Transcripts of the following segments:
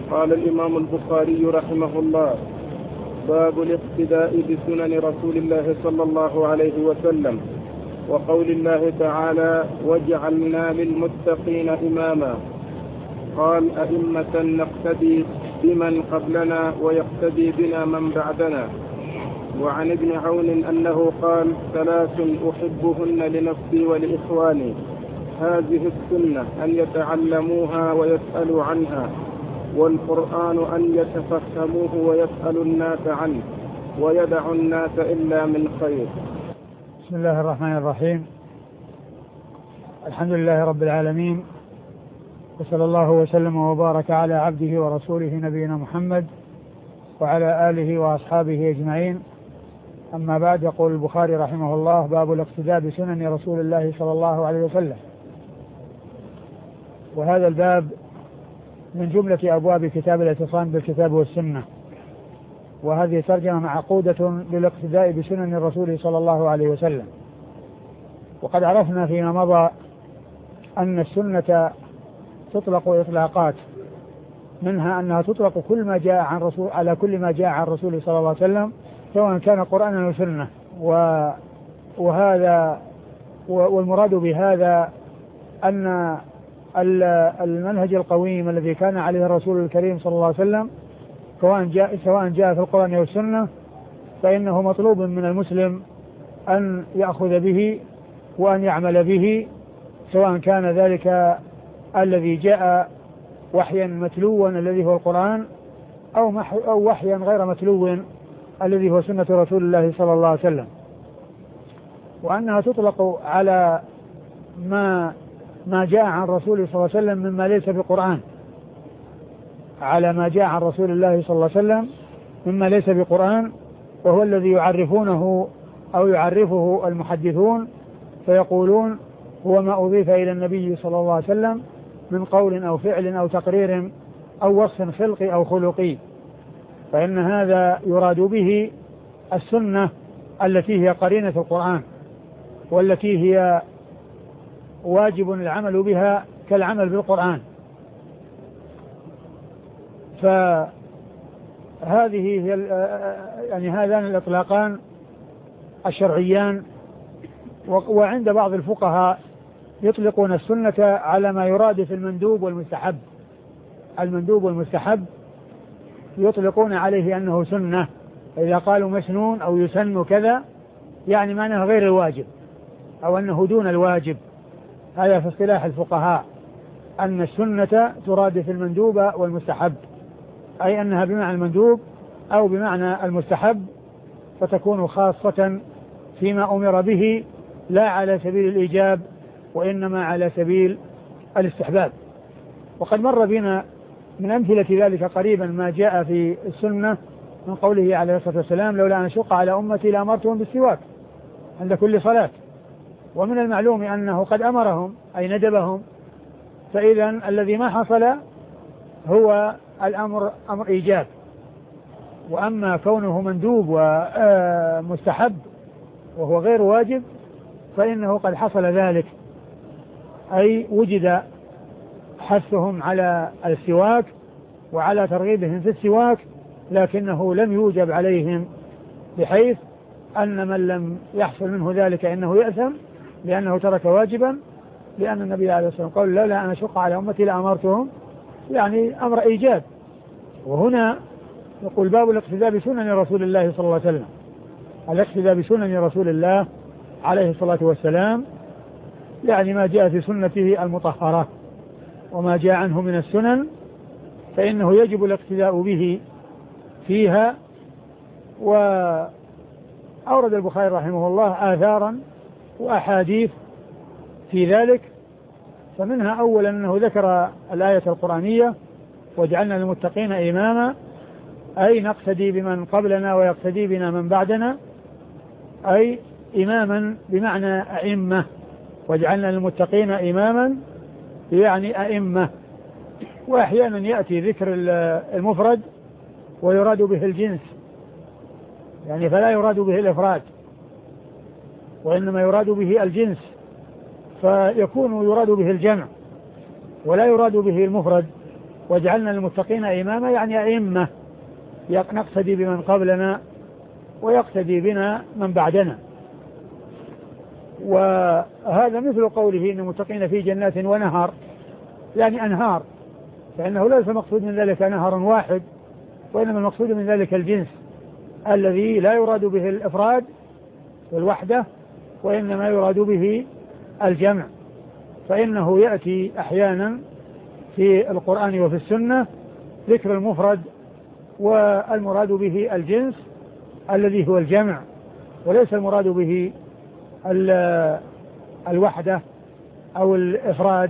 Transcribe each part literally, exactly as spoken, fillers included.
قال الإمام البخاري رحمه الله: باب الاقتداء بسنن رسول الله صلى الله عليه وسلم، وقول الله تعالى: وجعلنا للمتقين إماما. قال: أئمة نقتدي بمن قبلنا ويقتدي بنا من بعدنا. وعن ابن عون أنه قال: ثلاث أحبهن لنفسي ولإخواني، هذه السنة أن يتعلموها ويسألوا عنها، والقرآن أن يتفهموه ويسأل الناس عنه، ويدع الناس إلا من خير. بسم الله الرحمن الرحيم. الحمد لله رب العالمين، وصلى الله وسلم وبارك على عبده ورسوله نبينا محمد وعلى آله وأصحابه أجمعين. أما بعد، يقول البخاري رحمه الله: باب الاقتداء بسنن رسول الله صلى الله عليه وسلم. وهذا الباب من جملة أبواب كتاب الاعتصام بالكتاب والسنة، وهذه ترجمة معقودة للاقتداء بسنن الرسول صلى الله عليه وسلم. وقد عرفنا فيما مضى أن السنة تطلق إطلاقات، منها أنها تطلق كل ما جاء عن رسول على كل ما جاء عن رسول صلى الله عليه وسلم، سواء كان قرآنا أو سنة. وهذا والمراد بهذا أن المنهج القويم الذي كان عليه الرسول الكريم صلى الله عليه وسلم، سواء جاء سواء جاء في القرآن أو السنة، فإنه مطلوب من المسلم أن يأخذ به وأن يعمل به، سواء كان ذلك الذي جاء وحيا متلوا الذي هو القرآن، أو أو وحيا غير متلو الذي هو سنة رسول الله صلى الله عليه وسلم. وأنها تطلق على ما ما جاء عن رسول صلى الله عليه وسلم مما ليس بقرآن، على ما جاء عن رسول الله صلى الله عليه وسلم مما ليس بقرآن، وهو الذي يعرفونه أو يعرفه المحدثون فيقولون: هو ما أضيف إلى النبي صلى الله عليه وسلم من قول أو فعل أو تقرير أو وصف خلقي أو خلقي. فإن هذا يراد به السنة التي هي قرينة القرآن، والتي هي واجب العمل بها كالعمل بالقرآن. فهذه هي يعني هذان الإطلاقان الشرعيان. وعند بعض الفقهاء يطلقون السنة على ما يراد في المندوب والمستحب. المندوب والمستحب يطلقون عليه أنه سنة، إذا قالوا مسنون أو يسن كذا يعني معناه غير الواجب أو أنه دون الواجب. هذا في اصطلاح الفقهاء، أن السنة تراد في المندوب والمستحب، أي أنها بمعنى المندوب أو بمعنى المستحب، فتكون خاصة فيما أمر به، لا على سبيل الإيجاب وإنما على سبيل الاستحباب. وقد مر بنا من أمثلة ذلك قريبا ما جاء في السنة من قوله عليه الصلاة والسلام: لولا أن أشق على أمتي لأمرتهم بالسواك عند كل صلاة. ومن المعلوم أنه قد أمرهم أي ندبهم، فإذا الذي ما حصل هو الأمر أمر إيجاب. وأما كونه مندوب ومستحب وهو غير واجب فإنه قد حصل ذلك، أي وجد حثهم على السواك وعلى ترغيبهم في السواك، لكنه لم يوجب عليهم، بحيث أن من لم يحصل منه ذلك إنه يأثم لأنه ترك واجبا، لأن النبي عليه الصلاة والسلام قال: لا لا أنا أشق على أمتي لأمرتهم، يعني أمر إيجاب. وهنا يقول: باب الاقتداء بسنن رسول الله صلى الله عليه وسلم. الاقتداء بسنن رسول الله عليه الصلاة والسلام يعني ما جاء في سنته المطهرة، وما جاء عنه من السنن فإنه يجب الاقتداء به فيها. وأورد البخاري رحمه الله آثارا وأحاديث في ذلك، فمنها أولا أنه ذكر الآية القرآنية: وجعلنا للمتقين إماما، أي نقتدي بمن قبلنا ويقتدي بنا من بعدنا، أي إماما بمعنى أئمة. وجعلنا للمتقين إماما يعني أئمة. وأحيانا يأتي ذكر المفرد ويراد به الجنس، يعني فلا يراد به الإفراد وإنما يراد به الجنس، فيكون يراد به الجمع ولا يراد به المفرد. واجعلنا للمتقين إماما يعني أئمة نقتدي بمن قبلنا ويقتدي بنا من بعدنا. وهذا مثل قوله إن المتقين في جنات ونهر يعني أنهار، فإنه ليس المقصود من ذلك نهر واحد، وإنما المقصود من ذلك الجنس الذي لا يراد به الإفراد والوحدة، وإنما يراد به الجمع. فإنه يأتي أحيانا في القرآن وفي السنة ذكر المفرد والمراد به الجنس الذي هو الجمع، وليس المراد به الوحدة أو الإفراد.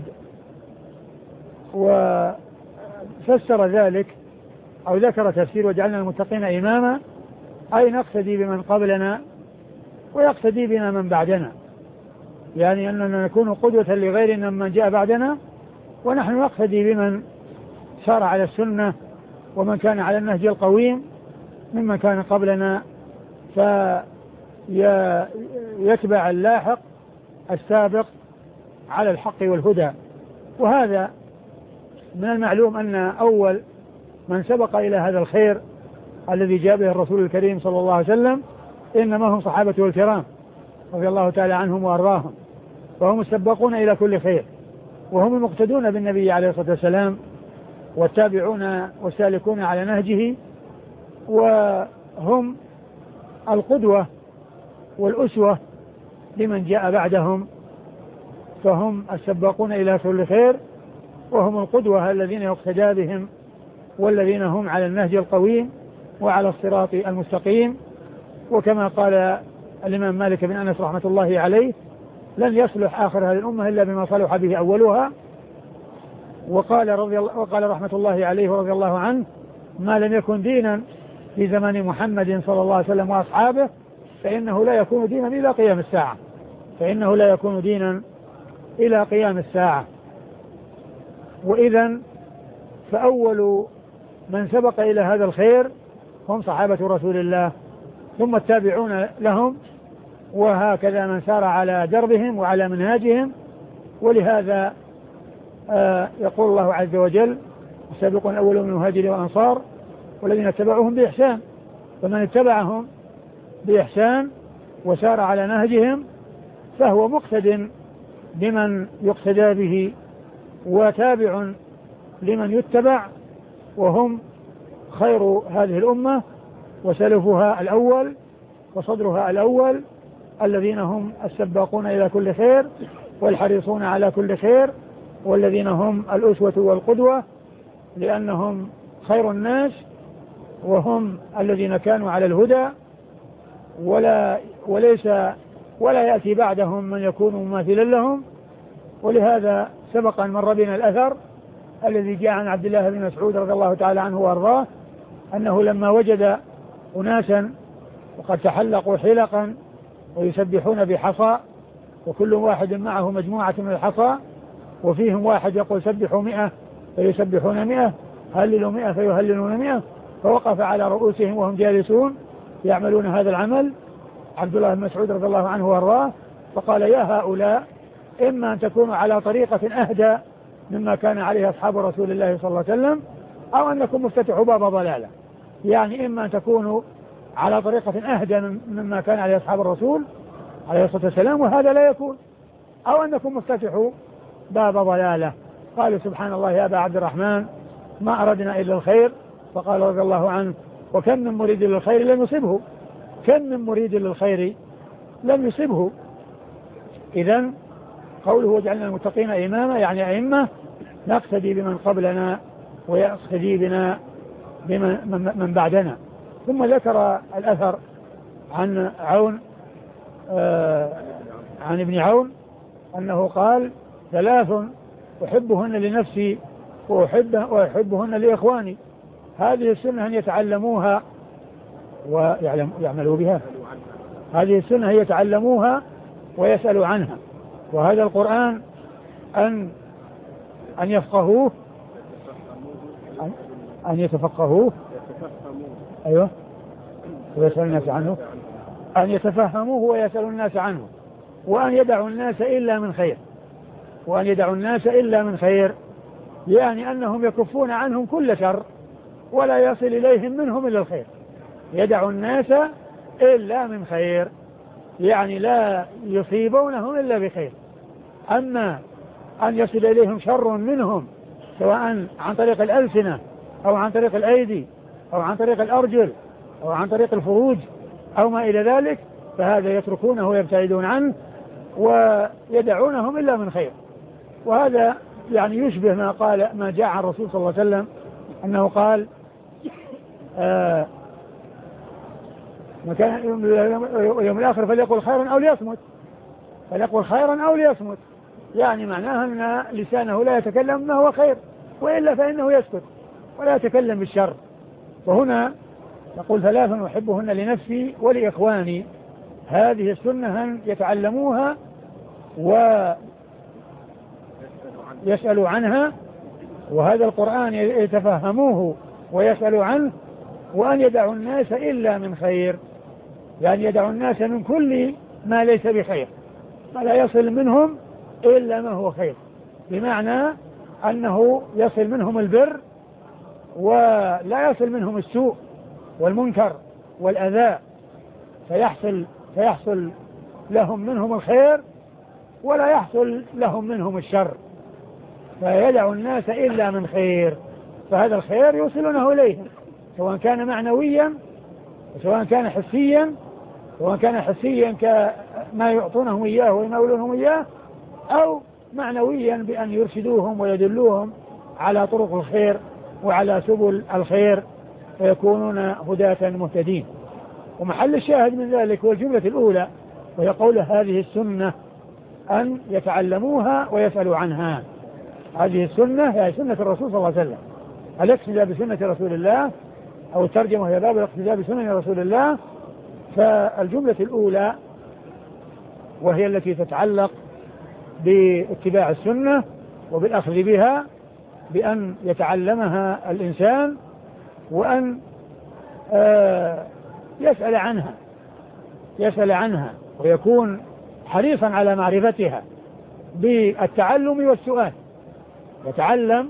وفسر ذلك أو ذكر تفسير وجعلنا المتقين إماما أي نقتدي بمن قبلنا ويقتدي بنا من بعدنا، يعني أننا نكون قدوة لغيرنا من جاء بعدنا، ونحن نقتدي بمن سار على السنة ومن كان على النهج القويم ممن كان قبلنا، فيتبع اللاحق السابق على الحق والهدى. وهذا من المعلوم أن أول من سبق إلى هذا الخير الذي جاء به الرسول الكريم صلى الله عليه وسلم إنما هم صحابته الكرام رضي الله تعالى عنهم وأرضاهم، وهم السباقون إلى كل خير، وهم المقتدون بالنبي عليه الصلاة والسلام والتابعون والسالكون على نهجه، وهم القدوة والأسوة لمن جاء بعدهم، فهم السباقون إلى كل خير وهم القدوة الذين يقتدى بهم والذين هم على النهج القويم وعلى الصراط المستقيم. وكما قال الإمام مالك بن أنس رحمة الله عليه لن يصلح آخر هذه الأمة إلا بما صلح به أولها. وقال, رضي الله وقال رحمة الله عليه ورضي الله عنه ما لم يكن دينا في زمان محمد صلى الله عليه وسلم وأصحابه فإنه لا يكون دينا إلى قيام الساعة فإنه لا يكون دينا إلى قيام الساعة. وإذن فأول من سبق إلى هذا الخير هم صحابة رسول الله ثم التابعون لهم، وهكذا من سار على دربهم وعلى منهاجهم. ولهذا آه يقول الله عز وجل السابقون الأولون من المهاجرين والأنصار والذين اتبعوهم بإحسان، فمن اتبعهم بإحسان وسار على نهجهم فهو مقتد بمن يقتدى به وتابع لمن يتبع، وهم خير هذه الأمة وسلفها الأول وصدرها الأول الذين هم السباقون إلى كل خير والحريصون على كل خير، والذين هم الأسوة والقدوة لأنهم خير الناس وهم الذين كانوا على الهدى، ولا وليس ولا يأتي بعدهم من يكون مماثلا لهم. ولهذا سبق أن مر بنا الأثر الذي جاء عن عبد الله بن مسعود رضي الله تعالى عنه وأرضاه أنه لما وجد أناسا وقد تحلقوا حلقا ويسبحون بحصى وكل واحد معه مجموعة من الحصى وفيهم واحد يقول سبحوا مئة فيسبحون مئة هللوا مئة فيهللون مئة، فوقف على رؤوسهم وهم جالسون يعملون هذا العمل عبد الله بن مسعود رضي الله عنه وأرضاه فقال يا هؤلاء إما أن تكونوا على طريقة أهدى مما كان عليه أصحاب رسول الله صلى الله عليه وسلم أو أنكم مفتتحوا باب ضلالة، يعني إما أن تكونوا على طريقة أهدى مما كان عليه أصحاب الرسول عليه الصلاة والسلام وهذا لا يكون، أو أنكم مفتتحوا باب ضلالة. قالوا سبحان الله يا أبا عبد الرحمن ما أردنا إلا الخير، فقال رضي الله عنه وكم من مريد للخير لم يصبه كم من مريد للخير لم يصبه. إذن قوله وجعلنا المتقين إماما يعني أئمة نقتدي بمن قبلنا ويقتدي بنا بمن من بعدنا. ثم ذكر الأثر عن عون آه عن ابن عون أنه قال ثلاث أحبهن لنفسي وأحب وأحبهن لإخواني، هذه السنة أن يتعلموها ويعملوا بها، هذه السنة أن يتعلموها ويسألوا عنها، وهذا القرآن أن أن يفقهوه أن, أن يتفقهوه أيوه ويسأل الناس عنه أن يتفهموه ويسأل الناس عنه، وأن يدعوا الناس إلا من خير وأن يدعوا الناس إلا من خير يعني أنهم يكفون عنهم كل شر ولا يصل إليهم منهم إلا الخير. يدع الناس إلا من خير، يعني لا يصيبونهم إلا بخير. أما أن يصل إليهم شر منهم سواء عن طريق الألسنة أو عن طريق الأيدي أو عن طريق الأرجل أو عن طريق الفروج أو ما إلى ذلك، فهذا يتركونه ويبتعدون عنه ويدعونهم إلا من خير. وهذا يعني يشبه ما قال ما جاء عن الرسول صلى الله عليه وسلم أنه قال آه مكان يوم الآخر فليقل خيرا أو ليصمت، فليقل خيرا أو ليصمت، يعني معناها أن لسانه لا يتكلم ما هو خير، وإلا فإنه يسكت ولا يتكلم بالشر. وهنا يقول ثلاث أحبهن لنفسي ولإخواني، هذه السنة أن يتعلموها ويسألوا عنها، وهذا القرآن يتفهموه ويسألوا عنه، وأن يدعوا الناس إلا من خير، يعني يدعوا الناس من كل ما ليس بخير، فلا يصل منهم إلا ما هو خير، بمعنى أنه يصل منهم البر ولا يصل منهم السوء والمنكر والأذى، فيحصل, فيحصل لهم منهم الخير ولا يحصل لهم منهم الشر، فيدعوا الناس إلا من خير، فهذا الخير يوصلونه إليهم سواء كان معنويا وسواء كان حسيا، سواء كان حسيا كما يعطونهم إياه ويناولونهم إياه، أو معنويا بأن يرشدوهم ويدلوهم على طرق الخير وعلى سبل الخير فيكونون هداة مهتدين. ومحل الشاهد من ذلك والجملة الأولى وهي قول هذه السنة أن يتعلموها ويسألوا عنها. هذه السنة هي سنة الرسول صلى الله عليه وسلم، الاقتداء بسنة رسول الله، أو الترجمة هي باب الاقتداء بسنة رسول الله. فالجملة الأولى وهي التي تتعلق باتباع السنة وبالأخذ بها، بأن يتعلمها الإنسان وأن آه يسأل عنها يسأل عنها ويكون حريصا على معرفتها بالتعلم والسؤال، يتعلم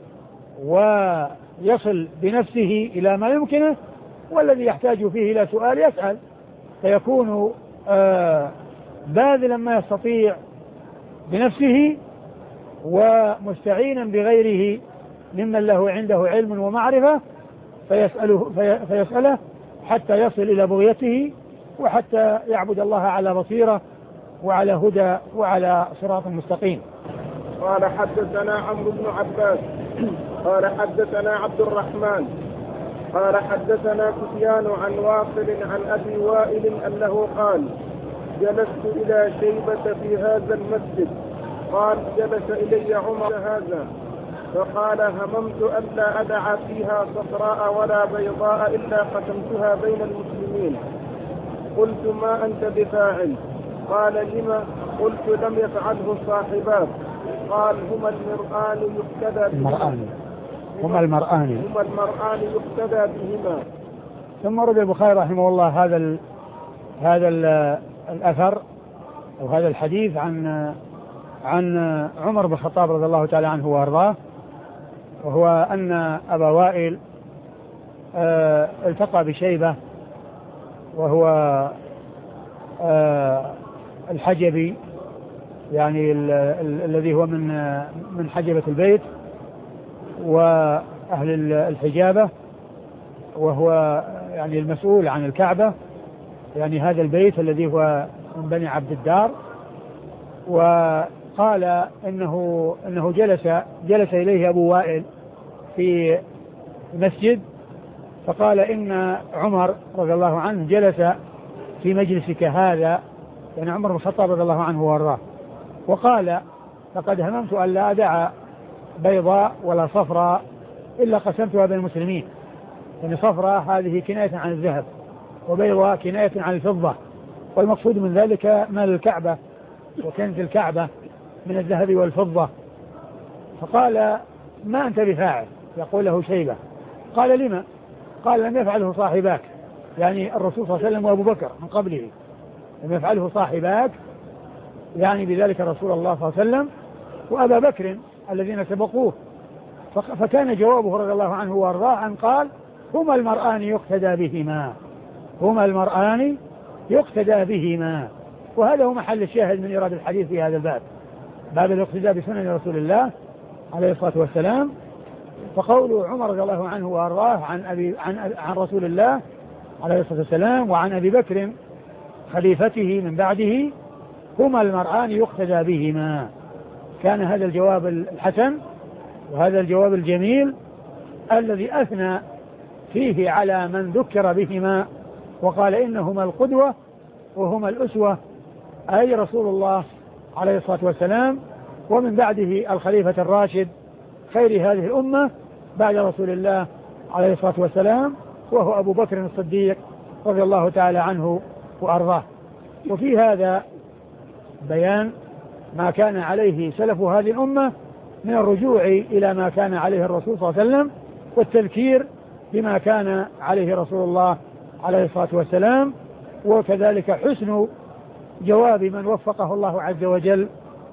ويصل بنفسه إلى ما يمكنه، والذي يحتاج فيه إلى سؤال يسأل، فيكون آه باذلا ما يستطيع بنفسه ومستعينا بغيره ممن له عنده علم ومعرفة فيسأله, في فيسأله حتى يصل إلى بغيته وحتى يعبد الله على بصيرة وعلى هدى وعلى صراط مستقيم. قال حدثنا عمرو بن عباس قال حدثنا عبد الرحمن قال حدثنا سفيان عن واصل عن أبي وائل أنه قال جلست إلى شيبة في هذا المسجد، قال جلس إلي عمر هذا فقال هممت ألا أدع فيها صفراء ولا بيضاء إلا قسمتها بين المسلمين. قلت ما أنت بفاعل؟ قال لما؟ قلت لم يفعله صاحباك. قال هما المرآن يقتدى بهما هما المرآن هما المرآن يقتدى بهما. ثم رد البخاري رحمه الله هذا ال هذا ال الأثر أو هذا الحديث عن عن عمر بن الخطاب رضي الله تعالى عنه وأرضاه، وهو أن أبا وائل آه التقى بشيبة وهو آه الحجبي، يعني ال ال الذي هو من من حجبة البيت وأهل الحجابة، وهو يعني المسؤول عن الكعبة، يعني هذا البيت الذي هو من بني عبد الدار. وقال إنه إنه جلس جلس إليه أبو وائل في مسجد، فقال إن عمر رضي الله عنه جلس في مجلسك هذا، يعني عمر بن الخطاب رضي الله عنه وارضاه، وقال لقد هممت أن لا أدع بيضاء ولا صفراء إلا قسمتها بين المسلمين. يعني صفراء هذه كناية عن الذهب، وبيضاء كناية عن الفضة، والمقصود من ذلك مال الكعبة وكنز الكعبة من الذهب والفضة. فقال ما أنت بفاعل؟ يقول له شيبة. قال لما؟ قال لم يفعله صاحباك، يعني الرسول صلى الله عليه وسلم وأبو بكر من قبله، لم يفعله صاحباك، يعني بذلك رسول الله صلى الله عليه وسلم وأبا بكر الذين سبقوه فكان جوابه رضي الله عنه وارضاه أن قال هما المرآن يقتدى بهما، هما المرآن يقتدى بهما. وهذا هو محل الشاهد من إيراد الحديث في هذا الباب، باب الاقتداء بسنن رسول الله عليه الصلاة والسلام. فقول عمر رضي الله عنه وارضاه عن أبي عن, عن رسول الله عليه الصلاة والسلام وعن أبي بكر خليفته من بعده هما المرآن يقتدى بهما، كان هذا الجواب الحسن وهذا الجواب الجميل الذي أثنى فيه على من ذكر بهما وقال إنهما القدوة وهما الأسوة، أي رسول الله عليه الصلاة والسلام ومن بعده الخليفة الراشد خير هذه الأمة بعد رسول الله عليه الصلاة والسلام وهو أبو بكر الصديق رضي الله تعالى عنه وأرضاه. وفي هذا بيان ما كان عليه سلف هذه الأمة من الرجوع إلى ما كان عليه الرسول صلى الله عليه وسلم والتذكير بما كان عليه رسول الله عليه الصلاة والسلام، وكذلك حسن جواب من وفقه الله عز وجل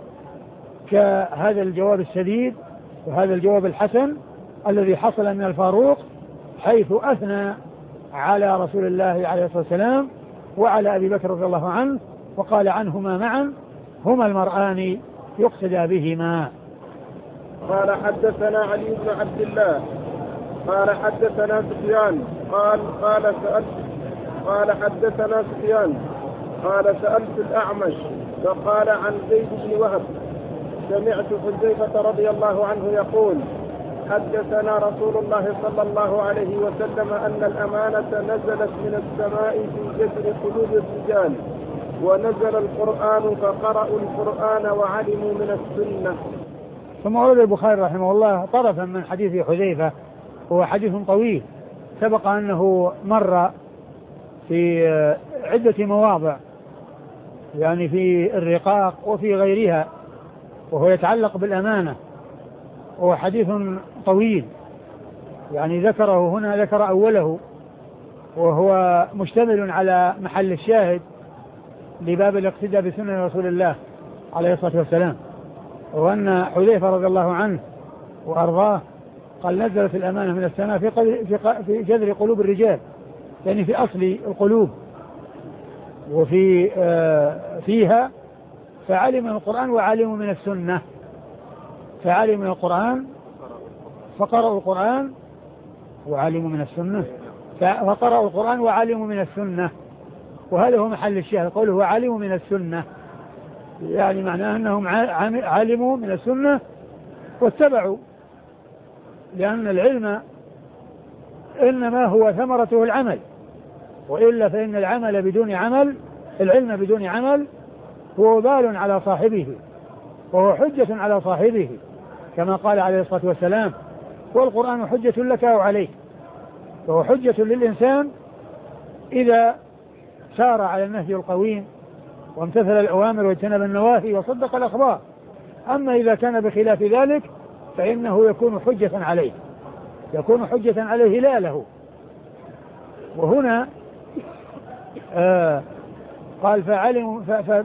كهذا الجواب السديد وهذا الجواب الحسن الذي حصل من الفاروق حيث أثنى على رسول الله عليه الصلاة والسلام وعلى أبي بكر رضي الله عنه وقال عنهما معا هما المرآن يقتدى بهما. قال حدثنا علي بن عبد الله قال حدثنا سفيان قال قال سألت قال حدثنا سفيان قال سألت الأعمش فقال عن زيد بن وهب سمعت حذيفة رضي الله عنه يقول حدثنا رسول الله صلى الله عليه وسلم أن الأمانة نزلت من السماء في جذر قلوب الرجال ونزل القرآن فقرأوا القرآن وعلموا من السنة. ثم ورد البخاري رحمه الله طرفا من حديث حذيفة، هو حديث طويل سبق أنه مر في عدة مواضع يعني في الرقاق وفي غيرها، وهو يتعلق بالأمانة، وهو حديث طويل يعني ذكره هنا ذكر أوله، وهو مشتمل على محل الشاهد لباب الاقتداء بسنن رسول الله عليه الصلاة والسلام، وأن حذيفة رضي الله عنه وأرضاه قال نزلت الأمانة من السماء في, في, في جذر قلوب الرجال، يعني في أصل القلوب، وفي آه فيها فعلم من القرآن وعلموا من السنة، فعلم من القرآن فقرأوا القرآن وعلموا من السنة، فقرأوا القرآن وعلموا من السنة، وهذا هو محل الشاهد قوله وعلموا من السنة، يعني معناه أنهم علموا من السنة واتبعوا، لأن العلم إنما هو ثمرته العمل، وإلا فإن العمل بدون عمل العلم بدون عمل هو وبال على صاحبه وهو حجة على صاحبه كما قال عليه الصلاة والسلام والقرآن حجة لك أو عليك، فهو حجة للإنسان إذا سار على النهج القويم وامتثل الأوامر واجتنب النواهي وصدق الأخبار، أما إذا كان بخلاف ذلك فإنه يكون حجة عليه يكون حجة عليه لا له. وهنا آه قال فعلموا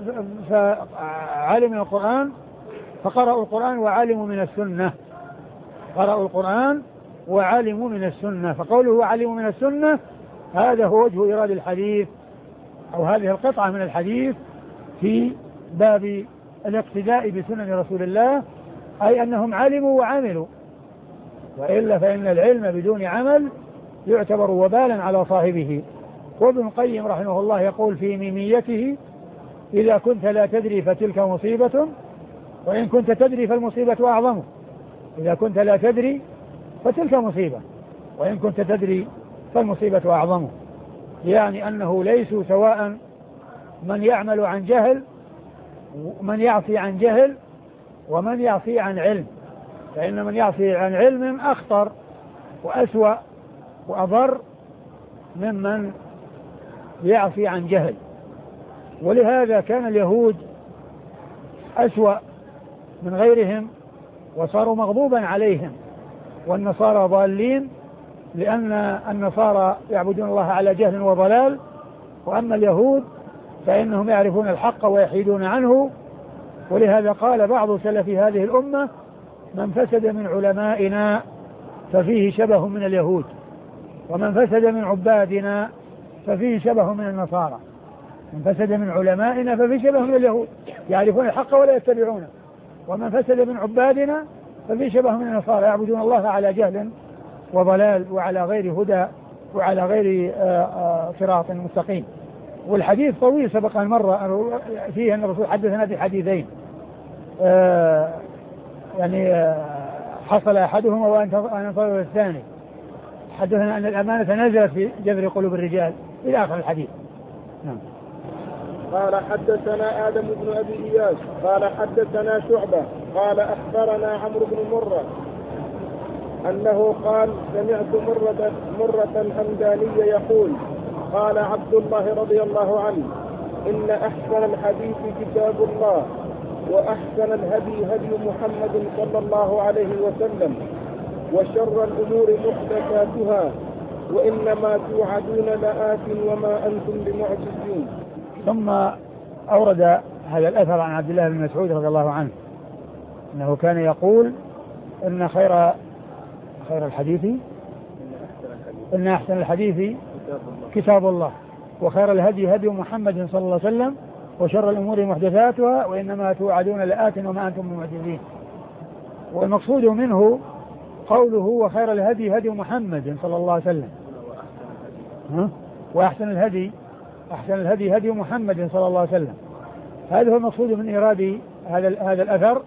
فعلموا القرآن فقرأوا القرآن وعلموا من السنة، قرأوا القرآن وعلموا من السنة، فقوله وعلموا من السنة هذا هو وجه إيراد الحديث أو هذه القطعة من الحديث في باب الاقتداء بسنن رسول الله، أي أنهم علموا وعملوا، وإلا فإن العلم بدون عمل يعتبر وبالا على صاحبه. وابن القيم رحمه الله يقول في ميميته إذا كنت لا تدري فتلك مصيبة وإن كنت تدري فالمصيبة أعظم، إذا كنت لا تدري فتلك مصيبة وإن كنت تدري فالمصيبة أعظم، يعني أنه ليسوا سواء من يعمل عن جهل ومن يعصي عن جهل ومن يعصي عن علم، فإن من يعصي عن علم أخطر وأسوأ وأضر ممن يعصي عن جهل. ولهذا كان اليهود أسوأ من غيرهم وصاروا مغضوبا عليهم، والنصارى ضالين لأن النصارى يعبدون الله على جهل وضلال، وأما اليهود فإنهم يعرفون الحق ويحيدون عنه. ولهذا قال بعض سلف هذه الأمة من فسد من علمائنا ففيه شبه من اليهود، ومن فسد من عبادنا ففيه شبه من النصارى. من فسد من علمائنا ففيه شبه من اليهود يعرفون الحق ولا يتبعونه، ومن فسد من عبادنا ففيه شبه من النصارى يعبدون الله على جهل وضلال وعلى غير هدى وعلى غير صراط مستقيم. والحديث طويل سبق أن مر فيه أن الرسول حدثنا بحديثين، آه يعني آه حصل أحدهما وأنتظر الثاني. حدثنا أن الأمانة نزلت في جذر قلوب الرجال إلى آخر الحديث. نعم. قال حدثنا آدم بن أبي إياس قال حدثنا شعبة قال أخبرنا عمرو بن مرة أنه قال سمعت مرة, مرة الهمداني يقول قال عبد الله رضي الله عنه إن أحسن الحديث كتاب الله وأحسن الهدي هدي محمد صلى الله عليه وسلم وشر الأمور محدثاتها وإنما توعدون لآت وما أنتم بمعجزين. ثم أورد هذا الأثر عن عبد الله بن مسعود رضي الله عنه أنه كان يقول إن خير خير الحديث إن أحسن الحديث كتاب الله وخير الهدي هدي محمد صلى الله عليه وسلم وشر الأمور محدثاتها وإنما توعدون لآت وما أنتم بمعجزين. والمقصود منه قوله وخير الهدي هدي محمد صلى الله عليه وسلم ها؟ وأحسن الهدي أحسن الهدي هدي محمد صلى الله عليه وسلم. هذا هو المقصود من إيراد هذا هذا الأثر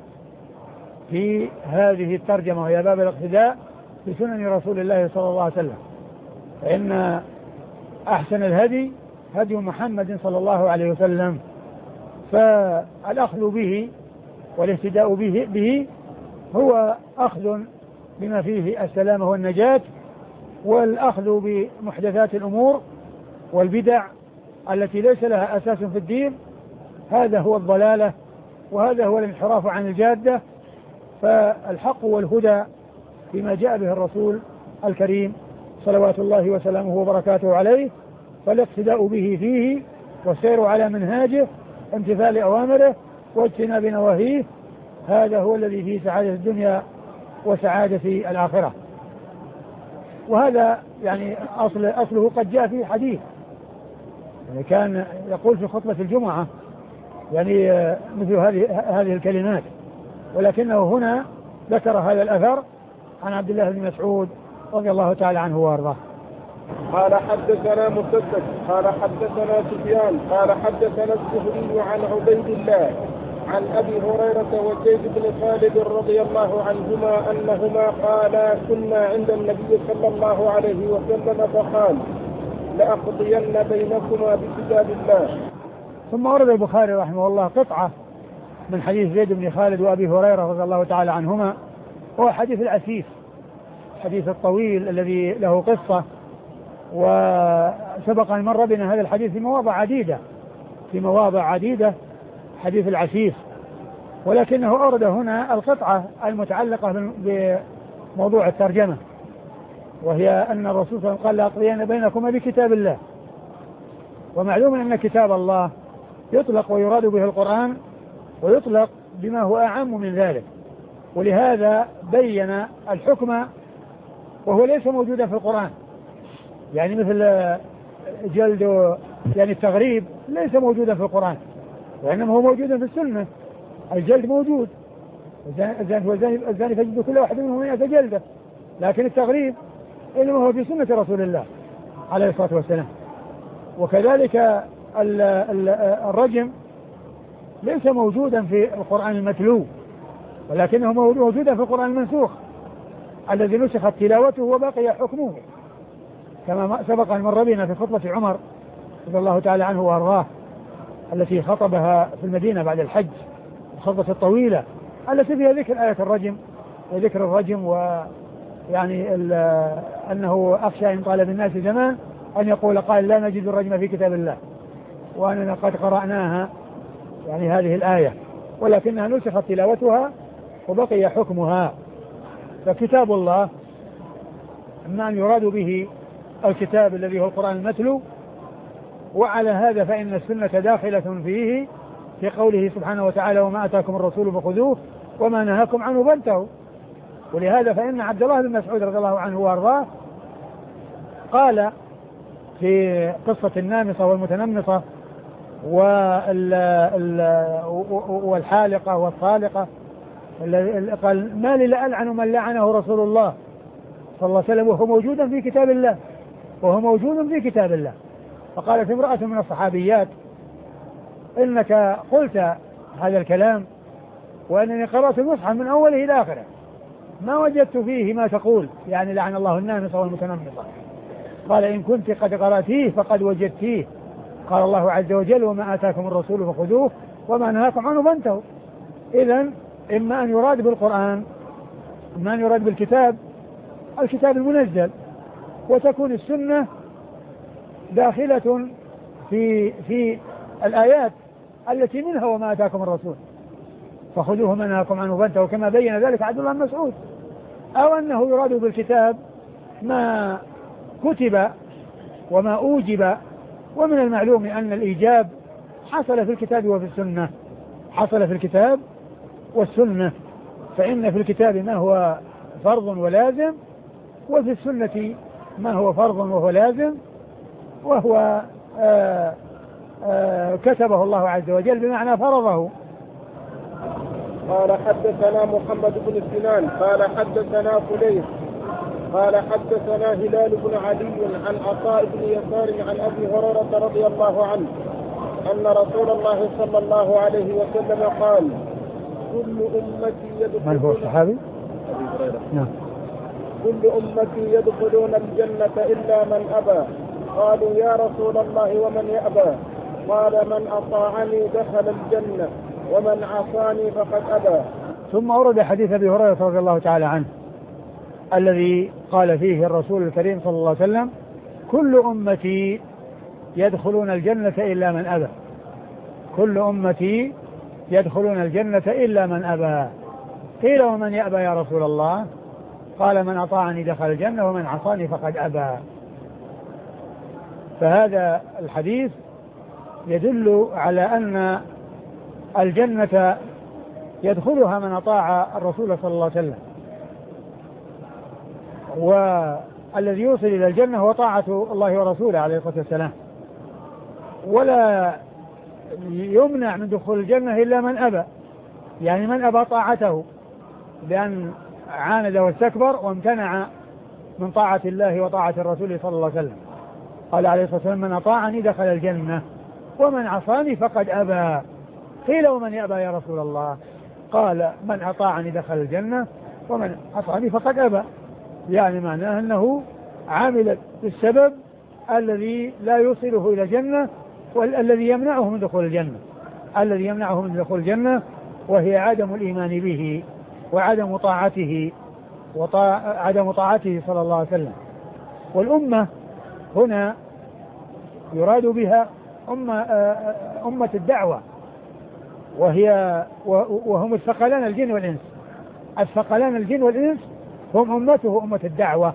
في هذه الترجمة وهي باب الاقتداء بسنن رسول الله صلى الله عليه وسلم. فإن أحسن الهدي هدي محمد صلى الله عليه وسلم، فالأخذ به والاهتداء به, به هو أخذ بما فيه السلامة والنجاة، والأخذ بمحدثات الأمور والبدع التي ليس لها أساس في الدين هذا هو الضلالة وهذا هو الانحراف عن الجادة. فالحق والهدى بما جاء به الرسول الكريم صلوات الله وسلامه وبركاته عليه، فالاقتداء به فيه والسير على منهاجه امتثال أوامره واجتناب نواهيه، هذا هو الذي فيه سعادة الدنيا وسعادة الآخرة. وهذا يعني أصل أصله قد جاء في حديث يعني كان يقول في خطبة الجمعة يعني مثل هذه هذه الكلمات، ولكنه هنا ذكر هذا الأثر عن عبد الله بن مسعود رضي الله تعالى عنه وارضاه. قال حدثنا مسدد قال حدثنا سفيان قال حدثنا الزهري عن عبيد الله عن أبي هريرة وزيد بن خالد رضي الله عنهما أنهما قالا كنا عند النبي صلى الله عليه وسلم فقال لأقضين بينكما بكتاب الله. ثم ورد البخاري رحمه الله قطعة من حديث زيد بن خالد وأبي هريرة رضي الله تعالى عنهما، هو حديث العسيف، الحديث الطويل الذي له قصة، وسبق أن مر بنا هذا الحديث في مواضع عديدة في مواضع عديدة حديث العسيف، ولكنه أورد هنا القطعة المتعلقة بموضوع الترجمة، وهي أن الرسول صلى الله عليه وسلم قال لأقضين بينكما بكتاب الله. ومعلوم أن كتاب الله يطلق ويراد به القرآن ويطلق بما هو أعم من ذلك، ولهذا بين الحكم وهو ليس موجودا في القرآن، يعني مثل جلد يعني التغريب ليس موجودا في القرآن وإنما هو موجود في السنة. الجلد موجود، الزاني فجد كل واحد منهم مئة جلدة، لكن التغريب إنما هو في سنة رسول الله عليه الصلاة والسلام. وكذلك الرجم ليس موجودا في القرآن المتلو، ولكنه موجودا في القرآن المنسوخ الذي نسخت تلاوته وبقي حكمه، كما سبق أن مر بنا في خطبة عمر رضي الله تعالى عنه وارضاه التي خطبها في المدينة بعد الحج، الخطبة الطويلة التي فيها ذكر آية الرجم وذكر الرجم، ويعني أنه أخشى إن طال بالناس زمان أن يقول قال لا نجد الرجم في كتاب الله، وأننا قد قرأناها يعني هذه الآية ولكنها نسخت تلاوتها وبقي حكمها. فكتاب الله إما أن يراد به الكتاب الذي هو القرآن المتلو، وعلى هذا فإن السنة داخلة فيه في قوله سبحانه وتعالى وما أتاكم الرسول فخذوه وما نهاكم عنه فانتهوا، ولهذا فإن عبد الله بن مسعود رضي الله عنه وارضاه قال في قصة النامصة والمتنمصة والحالقة والطالقة قال ما لي لألعن من لعنه رسول الله صلى الله عليه وسلم وهو موجود في كتاب الله وهو موجود في كتاب الله. فقالت امرأة من الصحابيات إنك قلت هذا الكلام وأنني قرأت المصحف من أوله إلى آخره ما وجدت فيه ما تقول يعني لعن الله النامصة والمتنمصة. قال إن كنت قد قرأتيه فقد وجدتيه. قال الله عز وجل وما آتاكم الرسول فخذوه وما نهاكم عنه فانتهوا. إذن إما أن يراد بالقرآن إما أن يراد بالكتاب الكتاب المنزل وتكون السنة داخلة في في الآيات التي منها وما آتاكم الرسول فخذوه وما نهاكم عنه فانتهوا كما بين ذلك عبد الله بن مسعود. أو أنه يراد بالكتاب ما كتب وما أوجب. ومن المعلوم أن الإيجاب حصل في الكتاب وفي السنة حصل في الكتاب والسنة فإن في الكتاب ما هو فرض ولازم وفي السنة ما هو فرض وهو لازم وهو آآ آآ كتبه الله عز وجل بمعنى فرضه. قال حدثنا محمد بن سنان قال حدثنا فليح قال حدثنا هلال بن علي عن عطاء بن يسار عن أبي هريرة رضي الله عنه أن رسول الله صلى الله عليه وسلم قال كل أمتي يدخلون من هو الصحابي؟ أبي هريرة نعم. كل أمتي يدخلون الجنة إلا من أبى. قالوا يا رسول الله ومن يأبى؟ قال من أطاعني دخل الجنة ومن عصاني فقد أبى. ثم أورد حديث أبي هريرة رضي الله تعالى عنه الذي قال فيه الرسول الكريم صلى الله عليه وسلم كل أمتي يدخلون الجنة إلا من أبى. كل أمتي يدخلون الجنة إلا من أبى. قيل ومن يأبى يا رسول الله؟ قال من أطاعني دخل الجنة ومن عصاني فقد أبى. فهذا الحديث يدل على أن الجنة يدخلها من أطاع الرسول صلى الله عليه وسلم والذي يوصل إلى الجنة هو طاعة الله ورسوله عليه الصلاة والسلام ولا يمنع من دخول الجنة إلا من أبى يعني من أبى طاعته بأن عاند واستكبر وامتنع من طاعة الله وطاعة الرسول صلى الله عليه وسلم. قال عليه الصلاة والسلام من أطاعني دخل الجنة ومن عصاني فقد أبى. قيل ومن يأبى يا رسول الله؟ قال من أطاعني دخل الجنة ومن عصاني فقد أبى يعني معناه أنه عامل بالسبب الذي لا يوصله إلى الجنة والذي يمنعه من دخول الجنة الذي يمنعه من دخول الجنة وهي عدم الإيمان به وعدم طاعته وعدم طاعته صلى الله عليه وسلم. والأمة هنا يراد بها أمة, أمة الدعوة وهي وهم الثقلان الجن والإنس. الثقلان الجن والإنس هم أمته أمة الدعوة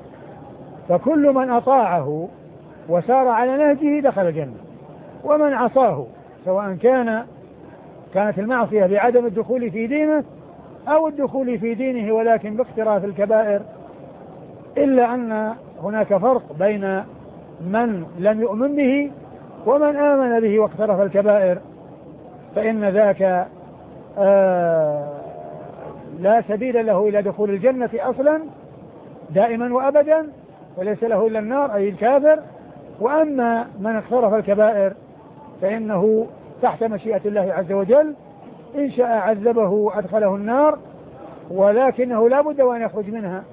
فكل من أطاعه وسار على نهجه دخل الجنة ومن عصاه سواء كان كانت المعصية بعدم الدخول في دينه أو الدخول في دينه ولكن باقتراف الكبائر إلا أن هناك فرق بين من لم يؤمن به ومن آمن به واقترف الكبائر فإن ذاك آه لا سبيل له إلى دخول الجنة أصلا دائما وأبدا وليس له إلا النار أي الكافر. وأما من اقترف الكبائر فإنه تحت مشيئة الله عز وجل إن شاء عذبه وأدخله النار ولكنه لا بد وأن يخرج منها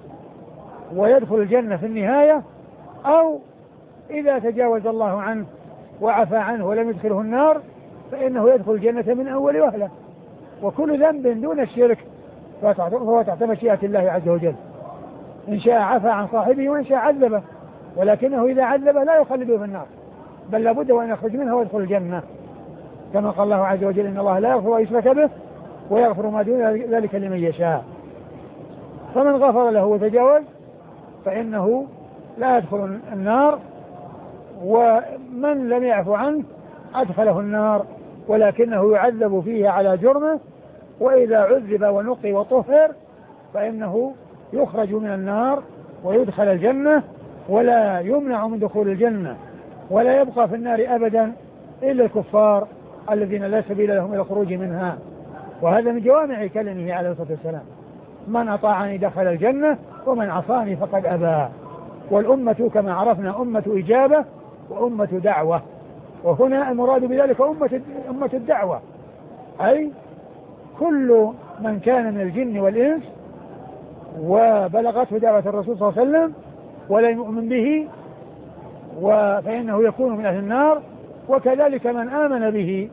ويدخل الجنة في النهاية أو إذا تجاوز الله عنه وعفى عنه ولم يدخله النار فإنه يدخل الجنة من أول وهلة. وكل ذنب دون الشرك فهو تحت مشيئة الله عز وجل إن شاء عفى عن صاحبه وإن شاء عذبه ولكنه إذا عذبه لا يخلده في النار بل لابد وأن يخرج منها ويدخل الجنة كما قال الله عز وجل إن الله لا يغفر ويشرك به ويغفر ما دون ذلك لمن يشاء. فمن غفر له وتجاوز فإنه لا يدخل النار ومن لم يعفو عنه أدخله النار ولكنه يعذب فيه على جرمه وإذا عذب ونقي وطهر فإنه يخرج من النار ويدخل الجنة ولا يمنع من دخول الجنة ولا يبقى في النار أبدا إلا الكفار الذين لا سبيل لهم إلى الخروج منها. وهذا من جوامع كلمه عليه الصلاة والسلام: من أطاعني دخل الجنة ومن عصاني فقد أبى. والأمة كما عرفنا أمة إجابة وأمة دعوة، وهنا المراد بذلك أمة أمة الدعوة، أي كل من كان من الجن والإنس وبلغته دعوة الرسول صلى الله عليه وسلم ولا يؤمن به فإنه يكون من أهل النار، وكذلك من آمن به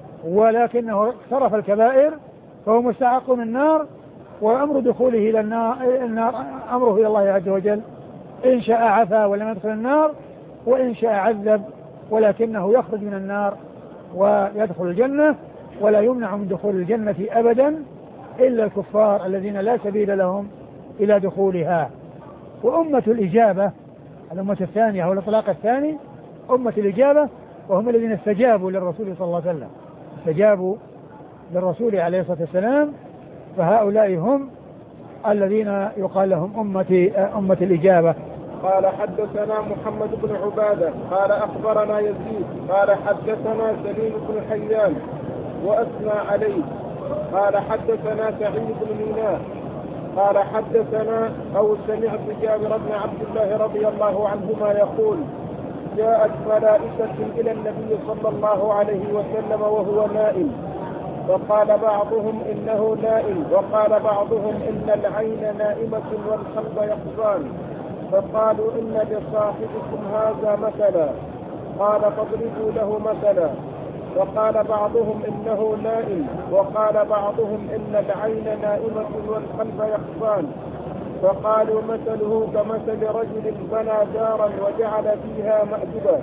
ولكنه اقترف الكبائر فهو مستحق من النار، وأمر دخوله إلى النار أمره إلى الله عز وجل، إن شاء عفا ولم يدخل النار وإن شاء عذب ولكنه يخرج من النار ويدخل الجنة، ولا يمنع من دخول الجنة أبدا إلا الكفار الذين لا سبيل لهم إلى دخولها. وأمة الإجابة الأمة الثانية أو الإطلاق الثاني أمة الإجابة، وهم الذين استجابوا للرسول صلى الله عليه وسلم، استجابوا للرسول عليه الصلاة والسلام، فهؤلاء هم الذين يقال لهم أمة أمة الإجابة. قال حدثنا محمد بن عبادة قال أخبرنا يزيد قال حدثنا سليم بن حيان وأثنى عليه قال حدثنا سعيد بن ميناء قال حدثنا أو سمعت جابر بن عبد الله رضي الله عنهما يقول: جاءت ملائكة إلى النبي صلى الله عليه وسلم وهو نائم، فقال بعضهم إنه نائم، وقال بعضهم إن العين نائمة والقلب يقظان، فقالوا إن لصاحبكم هذا مثلا، قال فاضربوا له مثلا، وقال بعضهم إنه نائم، وقال بعضهم إن العين نائمة والقلب يقظان، فقالوا مثله كمثل رجل بنى دارا وجعل فيها مأدبا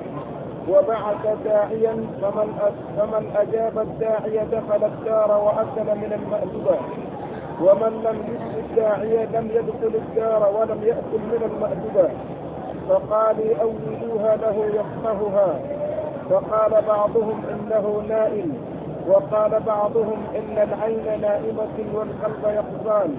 وبعث داعيا فمن, فمن أجاب الداعي دخل الدار وأكل من المأدبة، ومن لم يجب الداعي لم يدخل الدار ولم يأكل من المأدبة، فقالوا أولوها له يفقهها، فقال بعضهم إنه نائم، وقال بعضهم إن العين نائمة والقلب يقظان،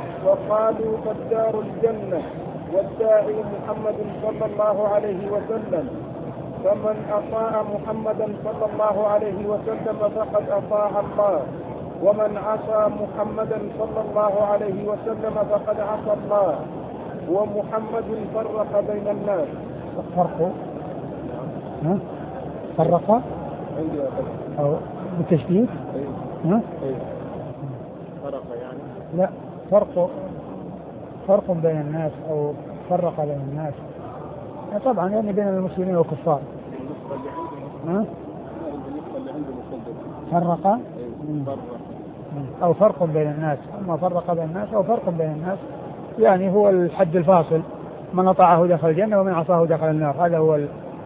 وقالوا فالدار الجنة والداعي محمد صلى الله عليه وسلم، فمن أطاع محمدا صلى الله عليه وسلم فقد أطاع الله، ومن عصى محمدا صلى الله عليه وسلم فقد عصى الله، ومحمد فرق بين الناس. فرق ها؟ فرق عندي أو بالتشديد؟ ها؟ فرق يعني؟ لا، فرق فرق بين الناس أو فرق بين الناس طبعا يعني بين المسلمين والكفار. ها؟ فرق أو فرق بين الناس، أما فرق بين الناس أو فرق بين الناس يعني هو الحد الفاصل، من أطاعه دخل الجنة ومن عصاه دخل النار، هذا هو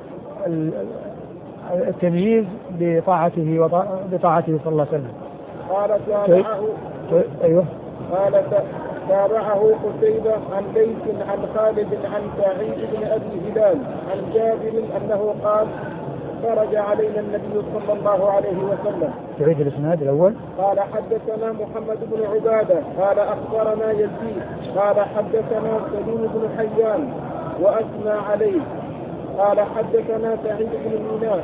التمييز بطاعته وبطاعته صلى الله عليه وسلم. قال تابعه أيوه قال تابعه قتيبة عن ليث عن خالد عن سعيد بن أبي هلال عن جابر أنه قال: خرج علينا النبي صلى الله عليه وسلم. تعيد الاسناد الأول. قال حدثنا محمد بن عبادة قال أخبرنا يزيد قال حدثنا سليم بن حيان وأثنى عليه قال حدثنا سعيد بن ميناء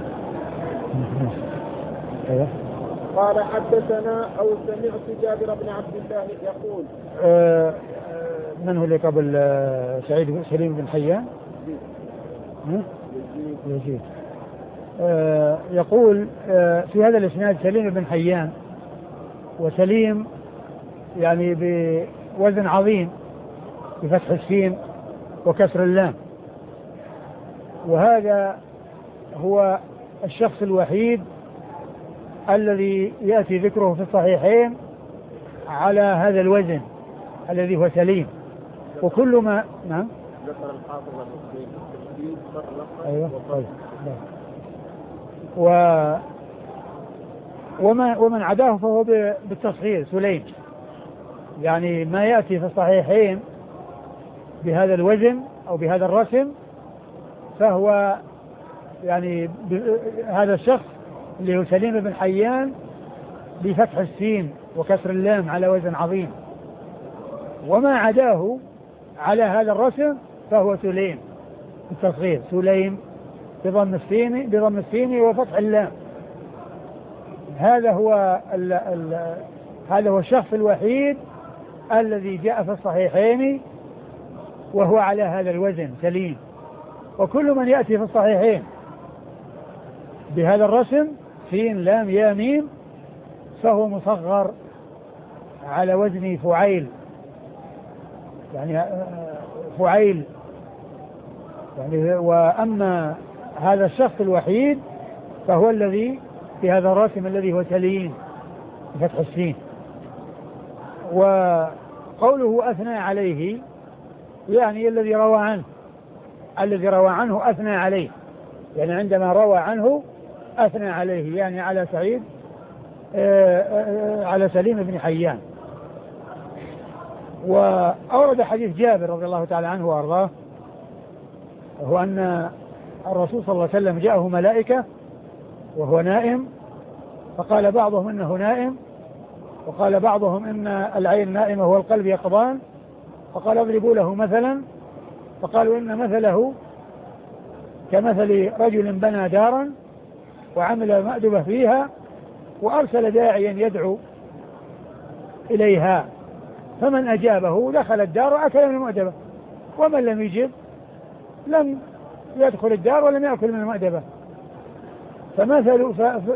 قال حدثنا أو سمعت جابر بن عبد الله يقول. آه من هو اللي قبل آه سعيد سليم بن حيان؟ يزيد. آه يقول آه في هذا الاسناد سليم بن حيان، وسليم يعني بوزن عظيم بفتح السين وكسر اللام، وهذا هو الشخص الوحيد الذي يأتي ذكره في الصحيحين على هذا الوزن الذي هو سليم. وكل ما نعم ذكر الحافظ المسلم التشديد فرق أيوه طيب. و وما ومن عداه فهو بالتصحيح سليم، يعني ما يأتي في الصحيحين بهذا الوزن أو بهذا الرسم فهو يعني هذا الشخص اللي هو سليم بن حيان بفتح السين وكسر اللام على وزن عظيم، وما عداه على هذا الرسم فهو سليم التصغير، سليم بضم السين بضم السين وفتح اللام. هذا هو ال ال هذا هو الشخص الوحيد الذي جاء في الصحيحين وهو على هذا الوزن سليم. وكل من يأتي في الصحيحين بهذا الرسم سين لام يا ميم فهو مصغر على وزن فعيل، يعني فعيل يعني. وأما هذا الشخص الوحيد فهو الذي في هذا الرسم الذي هو سليم بفتح السين. وقوله أثنى عليه يعني الذي روى عنه، الذي روى عنه أثنى عليه، يعني عندما روى عنه أثنى عليه يعني على سعيد آآ آآ على سليم بن حيان. وأورد حديث جابر رضي الله تعالى عنه وأرضاه، هو أن الرسول صلى الله عليه وسلم جاءه ملائكة وهو نائم، فقال بعضهم إنه نائم، وقال بعضهم إن العين نائمة والقلب يقظان، فقال اضربوا له مثلا، فقالوا إن مثله كمثل رجل بنى دارا وعمل مأدبة فيها وأرسل داعيا يدعو إليها، فمن أجابه دخل الدار وأكل من المأدبة، ومن لم يجب لم يدخل الدار ولم يأكل من المأدبة. فمثل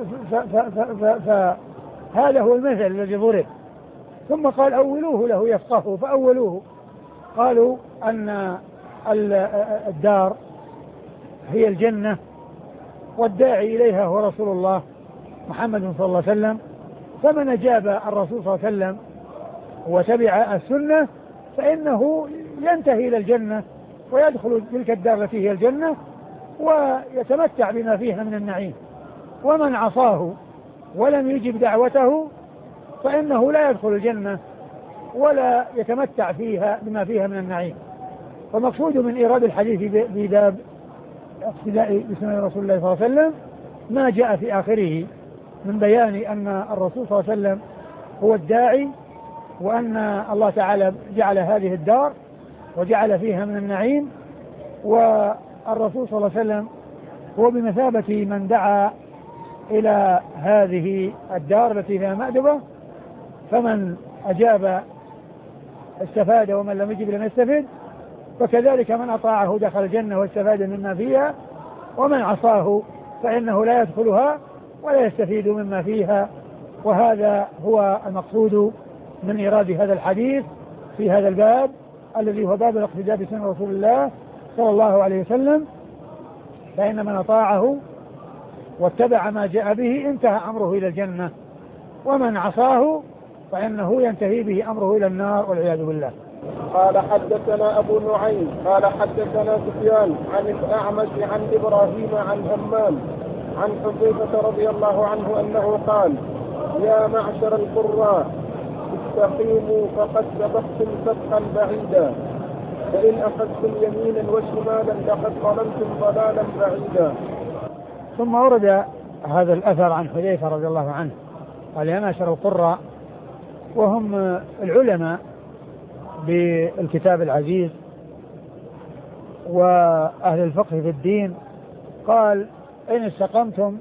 فهذا هو المثل الذي ضرب. ثم قال أولوه له يفقهه، فأولوه قالوا أن الدار هي الجنة والداعي إليها هو رسول الله محمد صلى الله عليه وسلم، فمن أجاب الرسول صلى الله عليه وسلم وتبع السنة فإنه ينتهي إلى الجنة ويدخل تلك الدار التي هي الجنة ويتمتع بما فيها من النعيم. ومن عصاه ولم يجب دعوته فإنه لا يدخل الجنة ولا يتمتع فيها بما فيها من النعيم. فمقصود من إيراد الحديث في باب اقتداء بسنة رسول الله صلى الله عليه وسلم ما جاء في آخره من بيان أن الرسول صلى الله عليه وسلم هو الداعي، وأن الله تعالى جعل هذه الدار وجعل فيها من النعيم، والرسول صلى الله عليه وسلم هو بمثابة من دعا إلى هذه الدار التي فيها مأدبة، فمن أجاب استفاد ومن لم يجب لم يستفد، وكذلك من أطاعه دخل الجنة واستفاد مما فيها، ومن عصاه فإنه لا يدخلها ولا يستفيد مما فيها. وهذا هو المقصود من إيراد هذا الحديث في هذا الباب الذي هو باب الاقتداء بسنة رسول الله صلى الله عليه وسلم، فإن من أطاعه واتبع ما جاء به انتهى أمره إلى الجنة، ومن عصاه فإنه ينتهي به أمره إلى النار والعياذ بالله. قال حدثنا أبو نعيم قال حدثنا سفيان عن الأعمش عن إبراهيم عن همام عن حذيفة رضي الله عنه أنه قال: يا معشر القراء استقيموا فقد سبقتم سبقا بعيدا، فإن أخذتم يمينا وشمالا لقد ضللتم ضلالا بعيدا. ثم ورد هذا الأثر عن حذيفة رضي الله عنه قال: يا معشر القراء، وهم العلماء بالكتاب العزيز وأهل الفقه في الدين، قال: إن استقمتم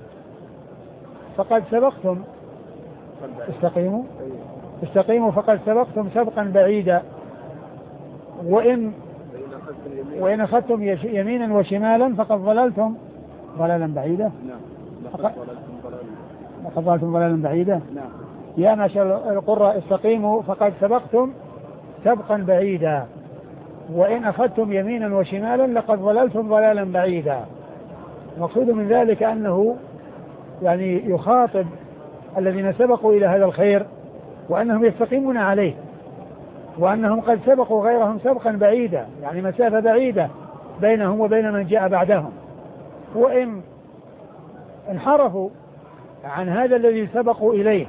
فقد سبقتم، استقيموا استقيموا فقد سبقتم سبقا بعيدا، وإن وإن أخذتم يمينا وشمالا فقد ضللتم ضلالا بعيدا. لقد ضللتم ضلالا بعيدا. يا معشر القراء استقيموا فقد سبقتم سبقا بعيدا، وإن أخذتم يمينا وشمالا لقد ضللتم ضلالا بعيدا. المقصود من ذلك أنه يعني يخاطب الذين سبقوا إلى هذا الخير وأنهم يستقيمون عليه، وأنهم قد سبقوا غيرهم سبقا بعيدا، يعني مسافة بعيدة بينهم وبين من جاء بعدهم، وإن انحرفوا عن هذا الذي سبقوا إليه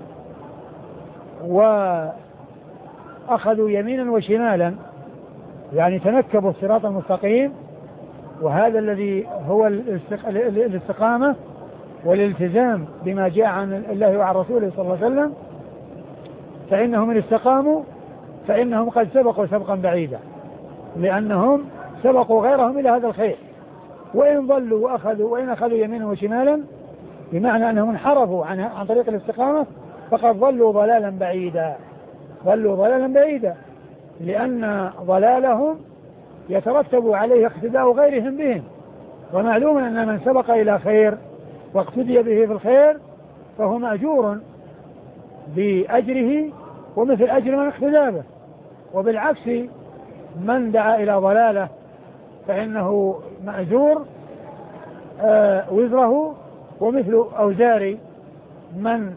وأخذوا يمينا وشمالا، يعني تنكبوا الصراط المستقيم، وهذا الذي هو الاستقامة والالتزام بما جاء عن الله وعن رسوله صلى الله عليه وسلم، فإنهم إن استقاموا فإنهم قد سبقوا سبقا بعيدا، لأنهم سبقوا غيرهم إلى هذا الخير. وإن ضلوا وأخذوا وإن أخذوا يمينا وشمالا بمعنى أنهم انحرفوا عن عن طريق الاستقامة فقد ضلوا ضلالا بعيدا ضلوا ضلالا بعيدا لأن ضلالهم يترتب عليه اقتداء غيرهم بهم. ومعلوم أن من سبق إلى خير واقتدي به في الخير فهو مأجور بأجره ومثل أجر من اقتدى به، وبالعكس من دعا إلى ضلاله فإنه مأجور آه وزره ومثل أوزار من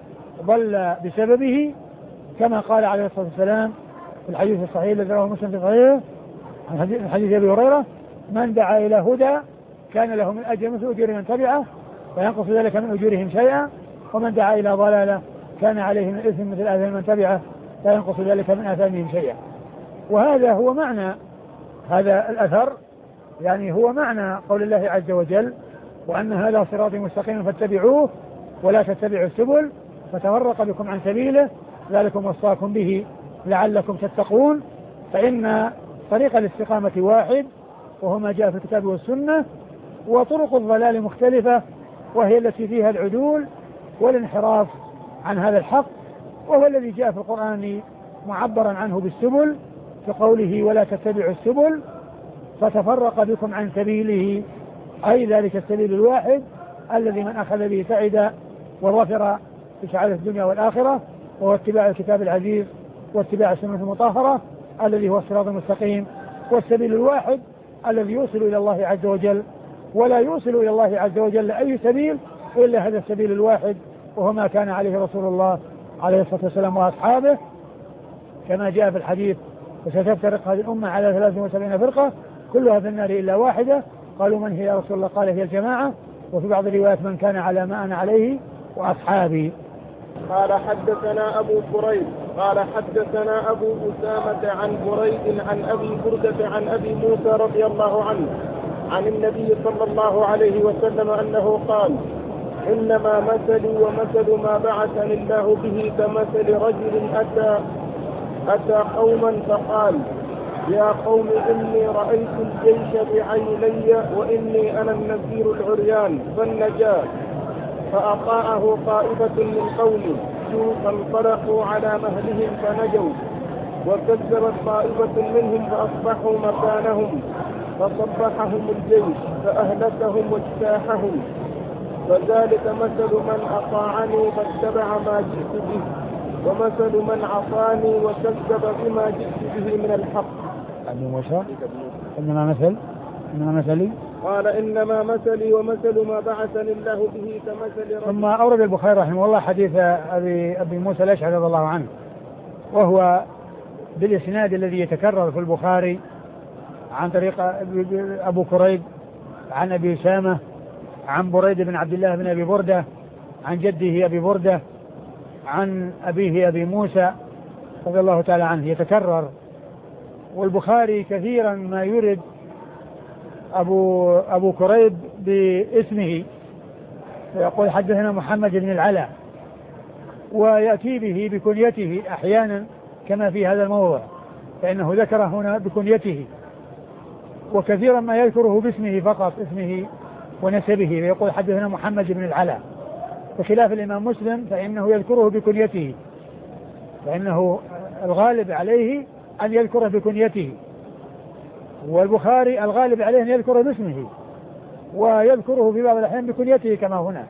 ضل بسببه، كما قال عليه الصلاة والسلام في الحديث الصحيح الذي رواه مسلم في صحيحه من حديث أبي هريرة: من دعا إلى هدى كان له من أجر مثل أجور من تبعه فينقص ذلك من أجورهم شيئا، ومن دعا إلى ضلالة كان عليه من إثم مثل آثام من تبعه لا ينقص ذلك من آثامهم شيئا. وهذا هو معنى هذا الأثر، يعني هو معنى قول الله عز وجل: وأن هذا صراطي مستقيم فاتبعوه ولا تتبعوا السبل فتفرق بكم عن سبيله ذلكم وصاكم به لعلكم تتقون. فإن طريق الاستقامة واحد وهو ما جاء في الكتاب والسنة، وطرق الضلال مختلفة وهي التي فيها العدول والانحراف عن هذا الحق، وهو الذي جاء في القرآن معبرا عنه بالسبل في قوله: ولا تتبعوا السبل فتفرق بكم عن سبيله، أي ذلك السبيل الواحد الذي من أخذ به سعد وظفر في سعادة الدنيا والآخرة، وهو اتباع الكتاب العزيز واتباع السنة المطهرة الذي هو الصراط المستقيم، والسبيل الواحد الذي يوصل إلى الله عز وجل، ولا يوصل إلى الله عز وجل أي سبيل إلا هذا السبيل الواحد، وهو ما كان عليه رسول الله عليه الصلاة والسلام وأصحابه، كما جاء في الحديث: وستفترق هذه الأمة على ثلاث وسبعين فرقة كلها في النار إلا واحدة. قالوا: من هي يا رسول الله؟ قال: هي الجماعة. وفي بعض الروايات: من كان على ما أنا عليه وأصحابي. قال: حدثنا أبو بريد قال حدثنا أبو أسامة عن بريد عن أبي بردة عن أبي موسى رضي الله عنه عن النبي صلى الله عليه وسلم أنه قال: إنما مثلي ومثل ما بعثني الله به كمثل رجل أتى أتى قوما فقال: يا قوم إني رأيت الجيش بعيني وإني أنا النذير العريان فالنجاة، فأطاعه طائفة من قومي فانطلقوا على مهلهم فنجوا، وكذبت طائفة منهم فأصبحوا مكانهم فصبحهم الجيش فأهلكهم واجتاحهم، فذلك مثل من أطاعني فاتبع ما جئت به، ومثل من عصاني وكذب بما جئت به من الحق. إنما مثل إنما مثلي قال: إنما مثلي ومثل ما بعثني الله به كمثل رجل. ثم أورد البخاري رحمه الله حديث أبي, أبي موسى الأشعري رضي الله عنه، وهو بالإسناد الذي يتكرر في البخاري عن طريق أبو كريب عن أبي أسامة عن بريد بن عبد الله بن أبي بردة عن جده أبي بردة عن أبيه أبي موسى رضي الله تعالى عنه، يتكرر. والبخاري كثيرا ما يرد أبو, أبو كريب باسمه، ويقول: حدثنا محمد بن العلا، ويأتي به بكنيته أحيانا كما في هذا الموضع، فإنه ذكر هنا بكنيته، وكثيرا ما يذكره باسمه فقط، اسمه ونسبه، ويقول: حدثنا محمد بن العلا، بخلاف الإمام مسلم فإنه يذكره بكنيته، فإنه الغالب عليه أن يذكره بكنيته، والبخاري الغالب عليه أن يذكره باسمه ويذكره في بعض الأحيان بكنيته كما هنا.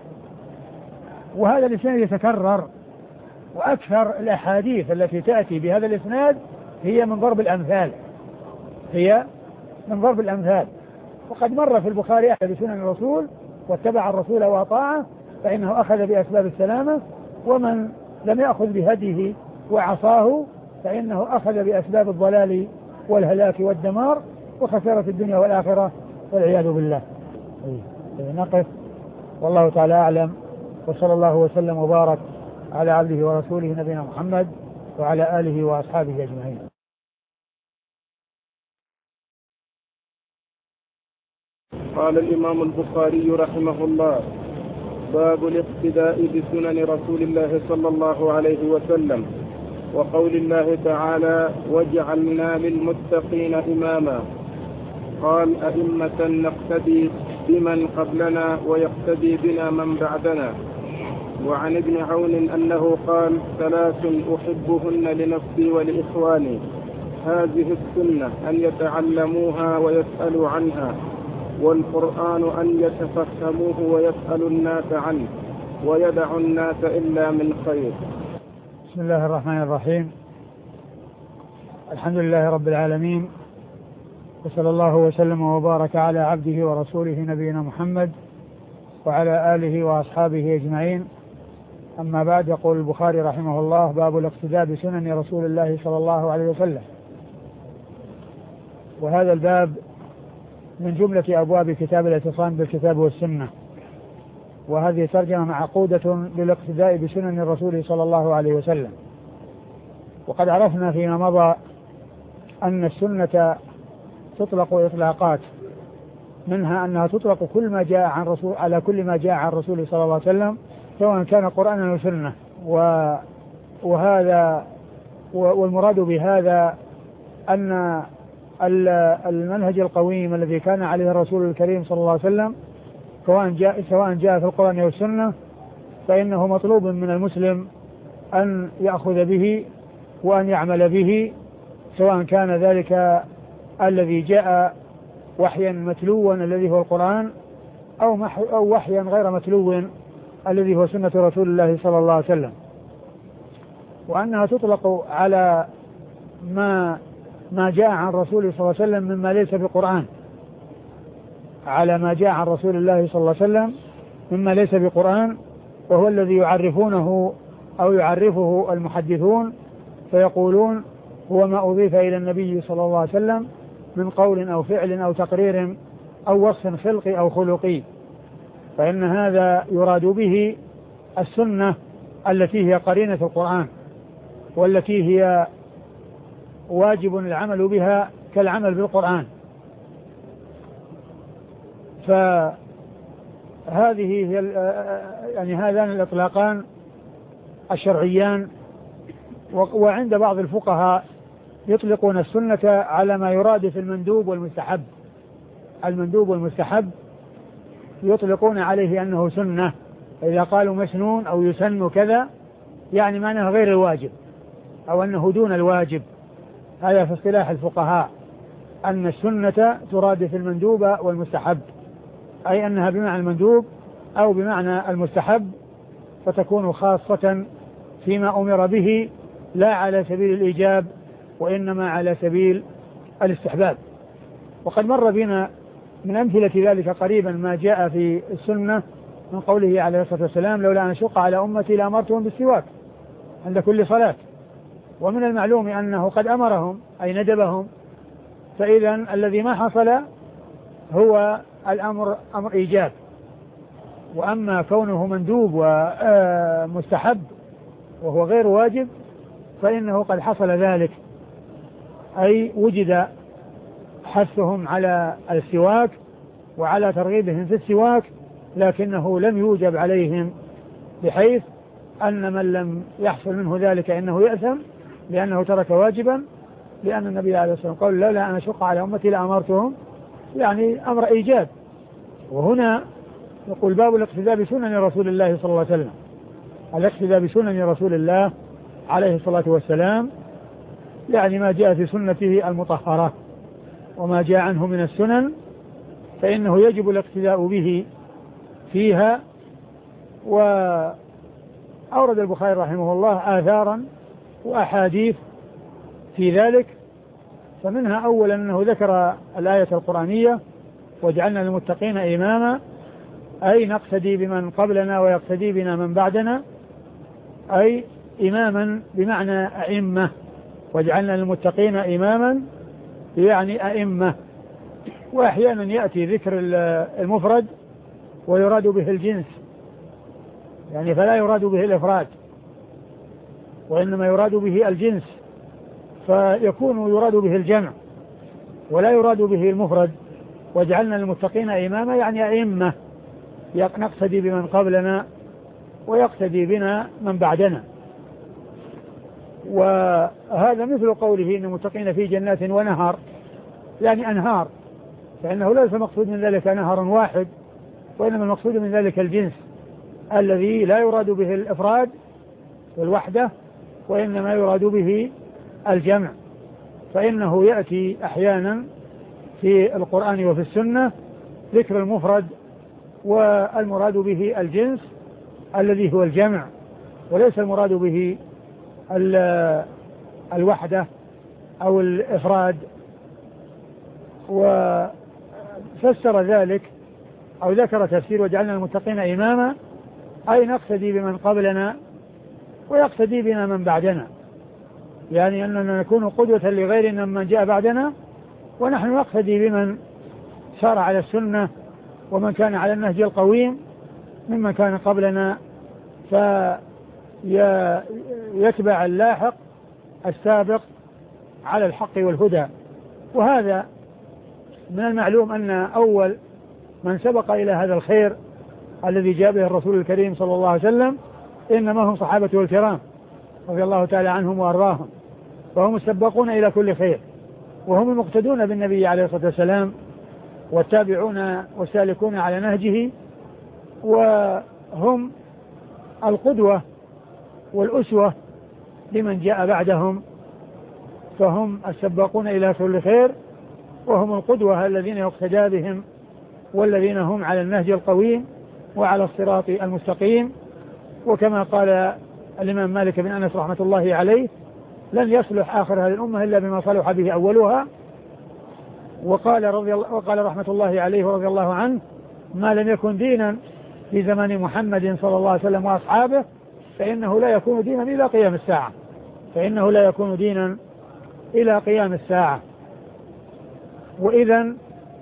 وهذا الإسناد يتكرر، وأكثر الأحاديث التي تأتي بهذا الإسناد هي من ضرب الأمثال هي من ضرب الأمثال وقد مر في البخاري أحد بسنن الرسول واتبع الرسول وأطاعه فإنه أخذ بأسباب السلامة، ومن لم يأخذ بهديه وعصاه فإنه أخذ بأسباب الضلال والهلاك والدمار وخسارة الدنيا والآخرة والعياذ بالله. نقف، والله تعالى أعلم، وصلى الله وسلم وبارك على عبده ورسوله نبينا محمد وعلى آله وأصحابه أجمعين. قال الإمام البخاري رحمه الله: باب الاقتداء بسنن رسول الله صلى الله عليه وسلم. وقول الله تعالى وجعلنا للمتقين إماما. قال أئمة نقتدي بمن قبلنا ويقتدي بنا من بعدنا. وعن ابن عون أنه قال ثلاث أحبهن لنفسي ولإخواني، هذه السنة أن يتعلموها ويسألوا عنها، والقرآن أن يتفهموه ويسألوا الناس عنه، ويدع الناس إلا من خير. بسم الله الرحمن الرحيم. الحمد لله رب العالمين، وصلى الله وسلم وبارك على عبده ورسوله نبينا محمد وعلى آله وأصحابه أجمعين. أما بعد، يقول البخاري رحمه الله: باب الاقتداء بسنن رسول الله صلى الله عليه وسلم. وهذا الباب من جملة أبواب كتاب الاعتصام بالكتاب والسنة، وهذه ترجمة معقودة للاقتداء بسنن الرسول صلى الله عليه وسلم. وقد عرفنا فيما مضى أن السنة تطلق إطلاقات، منها أنها تطلق كل ما جاء عن رسول على كل ما جاء عن رسول صلى الله عليه وسلم، سواء كان قرآنا أو سنة. وهذا والمراد بهذا أن المنهج القويم الذي كان عليه الرسول الكريم صلى الله عليه وسلم سواء جاء سواء جاء في القرآن أو السنة، فإنه مطلوب من المسلم أن يأخذ به وأن يعمل به، سواء كان ذلك الذي جاء وحيا متلوا الذي هو القرآن، أو, أو وحيا غير متلو الذي هو سنة رسول الله صلى الله عليه وسلم. وأنها تطلق على ما ما جاء عن رسول صلى الله عليه وسلم مما ليس بقرآن، على ما جاء عن رسول الله صلى الله عليه وسلم مما ليس بقرآن، وهو الذي يعرفونه أو يعرفه المحدثون فيقولون هو ما أضيف إلى النبي صلى الله عليه وسلم من قول أو فعل أو تقرير أو وصف خلقي أو خلقي، فإن هذا يراد به السنة التي هي قرينة القرآن، والتي هي واجب العمل بها كالعمل بالقرآن. فهذه هي يعني هذان الإطلاقان الشرعيان. وعند بعض الفقهاء يطلقون السنة على ما يراد في المندوب والمستحب. المندوب والمستحب يطلقون عليه أنه سنة، إذا قالوا مسنون أو يسن كذا يعني معناه غير الواجب أو أنه دون الواجب. هذا في اصطلاح الفقهاء، أن السنة تراد في المندوب والمستحب، أي أنها بمعنى المندوب أو بمعنى المستحب، فتكون خاصة فيما أمر به لا على سبيل الإيجاب وإنما على سبيل الاستحباب. وقد مر بنا من أمثلة ذلك قريبا ما جاء في السنة من قوله عليه الصلاة والسلام: لولا أن أشق على أمتي لأمرتهم بالسواك عند كل صلاة. ومن المعلوم أنه قد أمرهم أي ندبهم، فإذا الذي ما حصل هو الأمر أمر إيجاب. وأما كونه مندوب ومستحب وهو غير واجب فإنه قد حصل ذلك، أي وجد حثهم على السواك وعلى ترغيبهم في السواك، لكنه لم يوجب عليهم، بحيث أن من لم يحصل منه ذلك إنه يأثم لأنه ترك واجبا، لأن النبي عليه الصلاة والسلام قال: لولا أن أشق على أمتي لأمرتهم، يعني أمر إيجاب. وهنا يقول: باب الاقتداء بسنن رسول الله صلى الله عليه وسلم. الاقتداء بسنن رسول الله عليه الصلاة والسلام يعني ما جاء في سنته المطهرة، وما جاء عنه من السنن فإنه يجب الاقتداء به فيها. وأورد البخاري رحمه الله آثارا وأحاديث في ذلك، فمنها أولا أنه ذكر الآية القرآنية: وجعلنا للمتقين إماما، أي نقتدي بمن قبلنا ويقتدي بنا من بعدنا، أي إماما بمعنى أئمة. وجعلنا للمتقين إماما يعني أئمة. وأحيانا يأتي ذكر المفرد ويراد به الجنس، يعني فلا يراد به الإفراد وإنما يراد به الجنس، فيكون يراد به الجمع ولا يراد به المفرد. وجعلنا للمتقين إماما يعني أئمة نقتدي بمن قبلنا ويقتدي بنا من بعدنا. وهذا مثل قوله إن المتقين في جنات ونهر، يعني أنهار، فإنه ليس المقصود من ذلك نهر واحد، وإنما المقصود من ذلك الجنس الذي لا يراد به الإفراد والوحدة، وإنما يراد به الجمع. فإنه يأتي أحيانا في القرآن وفي السنة ذكر المفرد والمراد به الجنس الذي هو الجمع، وليس المراد به الوحدة أو الإفراد. وفسر ذلك أو ذكر تفسير وجعلنا المتقين إماما، أي نقتدي بمن قبلنا ويقتدي بنا من بعدنا، يعني أننا نكون قدوة لغيرنا من جاء بعدنا، ونحن نقتدي بمن سار على السنة ومن كان على النهج القويم ممن كان قبلنا، فيتبع اللاحق السابق على الحق والهدى. وهذا من المعلوم أن أول من سبق إلى هذا الخير الذي جاء به الرسول الكريم صلى الله عليه وسلم إنما هم صحابته الكرام رضي الله تعالى عنهم وأرضاهم، فهم السباقون إلى كل خير، وهم المقتدون بالنبي عليه الصلاة والسلام والتابعون والسالكون على نهجه، وهم القدوة والأسوة لمن جاء بعدهم، فهم السباقون إلى كل خير، وهم القدوة الذين يقتدى بهم، والذين هم على النهج القويم وعلى الصراط المستقيم. وكما قال الإمام مالك بن أنس رحمة الله عليه: لن يصلح آخر هذه الأمة إلا بما صلح به أولها. وقال, رضي الله وقال رحمة الله عليه ورضي الله عنه: ما لم يكن دينا في زمان محمد صلى الله عليه وسلم وأصحابه فإنه لا يكون دينا إلى قيام الساعة فإنه لا يكون دينا إلى قيام الساعة. وإذن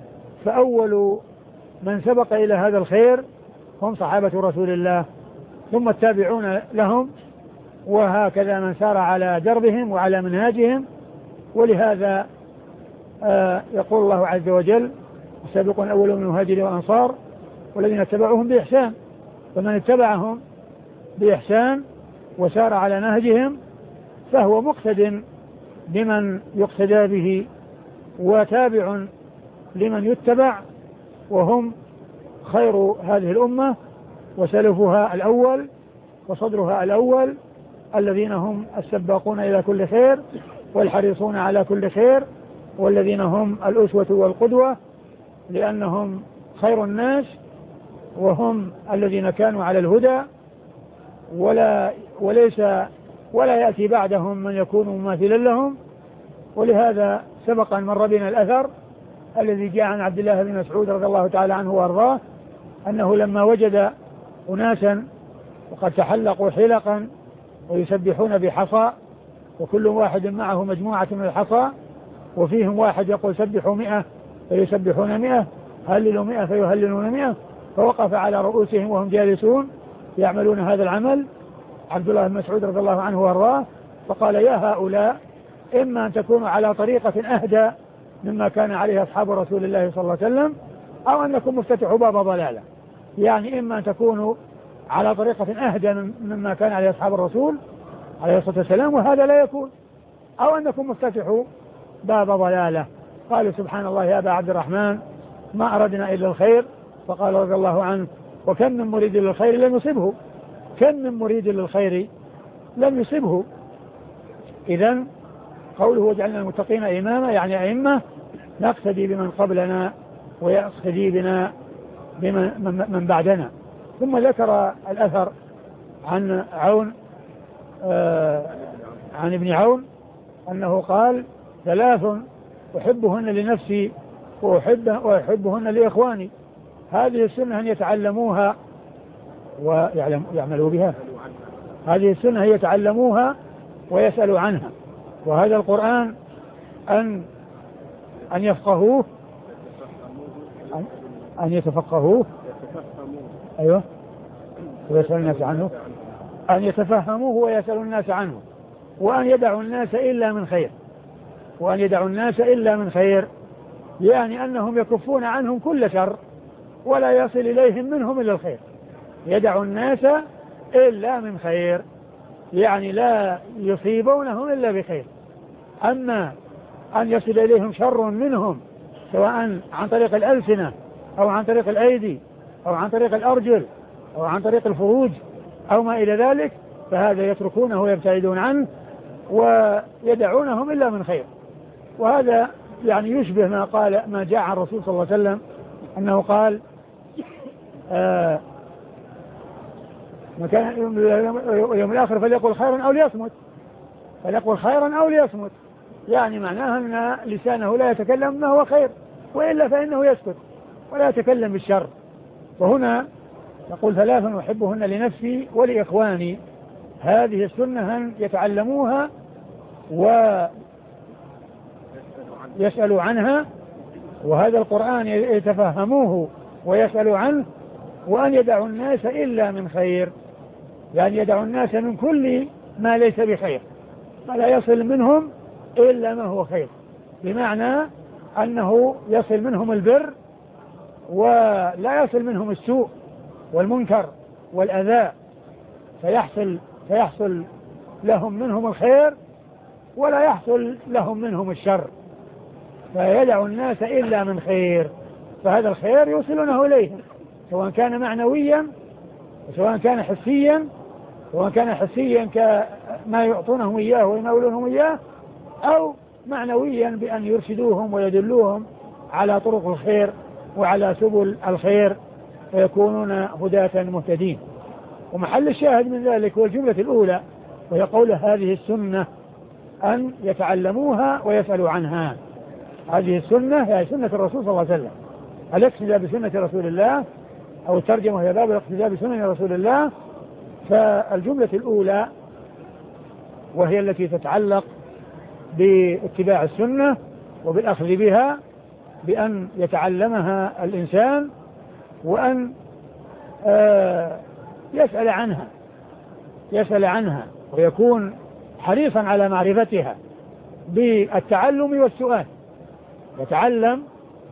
فأول من سبق إلى هذا الخير هم صحابة رسول الله، ثم التابعون لهم، وهكذا من سار على دربهم وعلى منهاجهم. ولهذا آه يقول الله عز وجل: السابقون الأولون من المهاجرين والأنصار والذين اتبعوهم بإحسان. فمن اتبعهم بإحسان وسار على نهجهم فهو مقتد بمن يقتدى به وتابع لمن يتبع، وهم خير هذه الأمة وسلفها الأول وصدرها الأول، الذين هم السباقون إلى كل خير والحريصون على كل خير، والذين هم الأسوة والقدوة، لأنهم خير الناس وهم الذين كانوا على الهدى، ولا وليس ولا يأتي بعدهم من يكون مماثلا لهم. ولهذا سبق أن مر بنا الأثر الذي جاء عن عبد الله بن مسعود رضي الله تعالى عنه وأرضاه أنه لما وجد أناسا وقد تحلقوا حلقا ويسبحون بحصى، وكل واحد معه مجموعة من الحصى، وفيهم واحد يقول سبحوا مئة فيسبحون مئة، هللوا مئة فيهللون مئة، فوقف على رؤوسهم وهم جالسون يعملون هذا العمل عبد الله بن مسعود رضي الله عنه وارضاه، فقال: يا هؤلاء، إما أن تكونوا على طريقة أهدى مما كان عليه أصحاب رسول الله صلى الله عليه وسلم، أو أنكم مفتتحوا باب ضلالة. يعني إما أن تكونوا على طريقة أهدى مما كان عليه أصحاب الرسول عليه الصلاة والسلام، وهذا لا يكون، أو أنكم مفتتحوا باب ضلالة. قالوا: سبحان الله يا أبا عبد الرحمن، ما أردنا إلا الخير. فقال رضي الله عنه: وكم من مريد للخير لم يصبه كم من مريد للخير لم يصبه. إذن قوله: وجعلنا المتقين إماما، يعني أئمة نقتدي بمن قبلنا ويقتدي بنا بمن من بعدنا. ثم ذكر الأثر عن عون آه عن ابن عون أنه قال: ثلاث أحبهن لنفسي وأحب وأحبهن لإخواني. هذه السنة أن يتعلموها ويعملوا بها، هذه السنة هي يتعلموها ويسألوا عنها، وهذا القرآن أن أن يفقهوه أن, أن يتفقهوه أيوه ويسأل الناس عنه، أن يتفهموه ويسأل الناس عنه، وأن يدعوا الناس إلا من خير وأن يدعوا الناس إلا من خير يعني أنهم يكفون عنهم كل شر ولا يصل إليهم منهم إلا الخير. يدعوا الناس إلا من خير، يعني لا يصيبونهم إلا بخير. أما أن يصل إليهم شر منهم سواء عن طريق الألسنة أو عن طريق الأيدي أو عن طريق الأرجل أو عن طريق الفروج أو ما إلى ذلك، فهذا يتركونه ويبتعدون عنه ويدعونهم إلا من خير. وهذا يعني يشبه ما قال ما جاء عن الرسول صلى الله عليه وسلم أنه قال آه مكان يوم الآخر فليقل خيرا أو ليصمت، فليقل خيرا أو ليصمت، يعني معناها أن لسانه لا يتكلم ما هو خير، وإلا فإنه يسكت ولا يتكلم بالشر. وهنا يقول ثلاثا أحبهن لنفسي ولإخواني، هذه السنة أن يتعلموها ويسألوا عنها، وهذا القرآن يتفهموه ويسألوا عنه، وأن يدعوا الناس إلا من خير، يعني يدعوا الناس من كل ما ليس بخير، فلا يصل منهم إلا ما هو خير، بمعنى أنه يصل منهم البر ولا يصل منهم السوء والمنكر والأذى، فيحصل, فيحصل لهم منهم الخير ولا يحصل لهم منهم الشر، فيدعوا الناس إلا من خير، فهذا الخير يوصلونه إليهم سواء كان معنويا وسواء كان حسيا، سواء كان حسيا كما يعطونهم إياه ويناولونهم إياه، أو معنويا بأن يرشدوهم ويدلوهم على طرق الخير وعلى سبل الخير فيكونون هداة مهتدين. ومحل الشاهد من ذلك هو الجملة الأولى، وهي قول هذه السنة أن يتعلموها ويسألوا عنها. هذه السنة هي سنة الرسول صلى الله عليه وسلم، الاقتداء بسنة رسول الله، أو الترجمة هي باب الاقتداء بسنة رسول الله. فالجملة الأولى وهي التي تتعلق باتباع السنة وبالأخذ بها، بأن يتعلمها الإنسان وأن آه يسأل عنها يسأل عنها ويكون حريصا على معرفتها بالتعلم والسؤال، يتعلم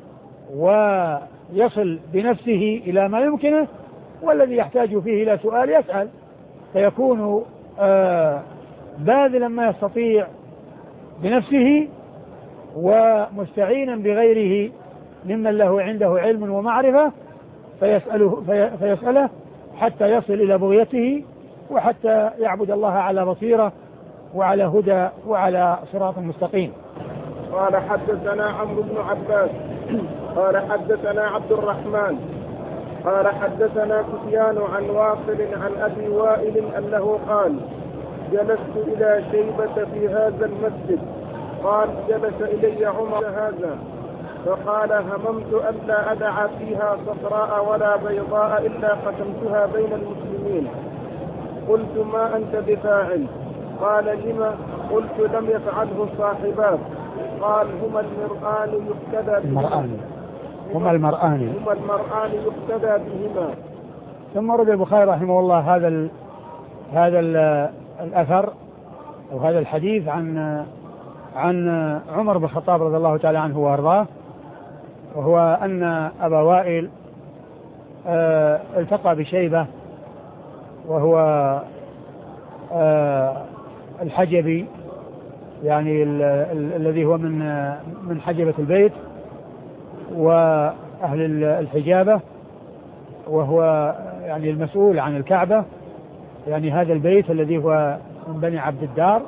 ويصل بنفسه إلى ما يمكنه، والذي يحتاج فيه إلى سؤال يسأل، فيكون آه باذلا ما يستطيع بنفسه ومستعينا بغيره ممن له عنده علم ومعرفة فيسأله, في فيسأله حتى يصل إلى بغيته، وحتى يعبد الله على بصيرة وعلى هدى وعلى صراط مستقيم. قال حدثنا عمرو بن عباس قال حدثنا عبد الرحمن قال حدثنا سفيان عن واصل عن أبي وائل أنه قال جلست إلى شيبة في هذا المسجد، قال جلس إلي عمر هذا فقال هممت ألا أدع فيها صفراء ولا بيضاء إلا قسمتها بين المسلمين. قلت ما أنت بفاعل؟ قال لما؟ قلت لم يفعله صاحباك. قال هما المرآن يقتدى بهما هما المرآن هما المرآن يقتدى بهما. ثم رد البخاري رحمه الله هذا ال هذا ال الأثر أو هذا الحديث عن عن عمر بن الخطاب رضي الله تعالى عنه وأرضاه، وهو أن أبا وائل آه التقى بشيبة وهو آه الحجبي، يعني ال ال الذي هو من من حجبة البيت وأهل الحجابة، وهو يعني المسؤول عن الكعبة، يعني هذا البيت الذي هو من بني عبد الدار.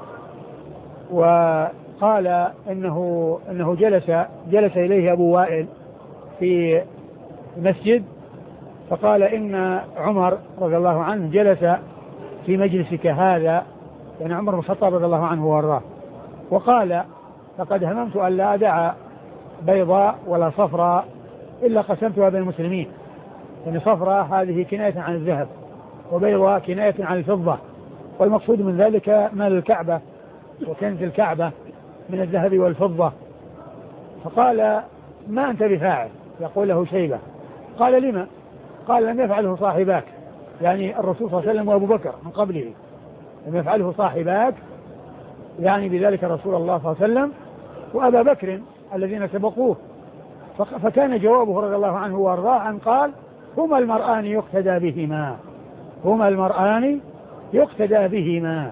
وقال إنه إنه جلس جلس إليه أبو وائل في مسجد، فقال إن عمر رضي الله عنه جلس في مجلسك هذا، يعني عمر بن الخطاب رضي الله عنه وارضاه، وقال لقد هممت أن لا أدع بيضاء ولا صفراء إلا قسمتها بين المسلمين. يعني صفراء هذه كناية عن الذهب، وبيضاء كناية عن الفضة، والمقصود من ذلك مال الكعبة وكنز الكعبة من الذهب والفضة. فقال ما أنت بفاعل؟ يقول له شيبة. قال لما؟ قال لم يفعله صاحباك، يعني الرسول صلى الله عليه وسلم وأبو بكر من قبله، لم يفعله صاحباك، يعني بذلك رسول الله صلى الله عليه وسلم وأبا بكر الذين سبقوه. فكان جوابه رضي الله عنه وارضاه أن قال هما المرآن يقتدى بهما، هما المرآن يقتدى بهما،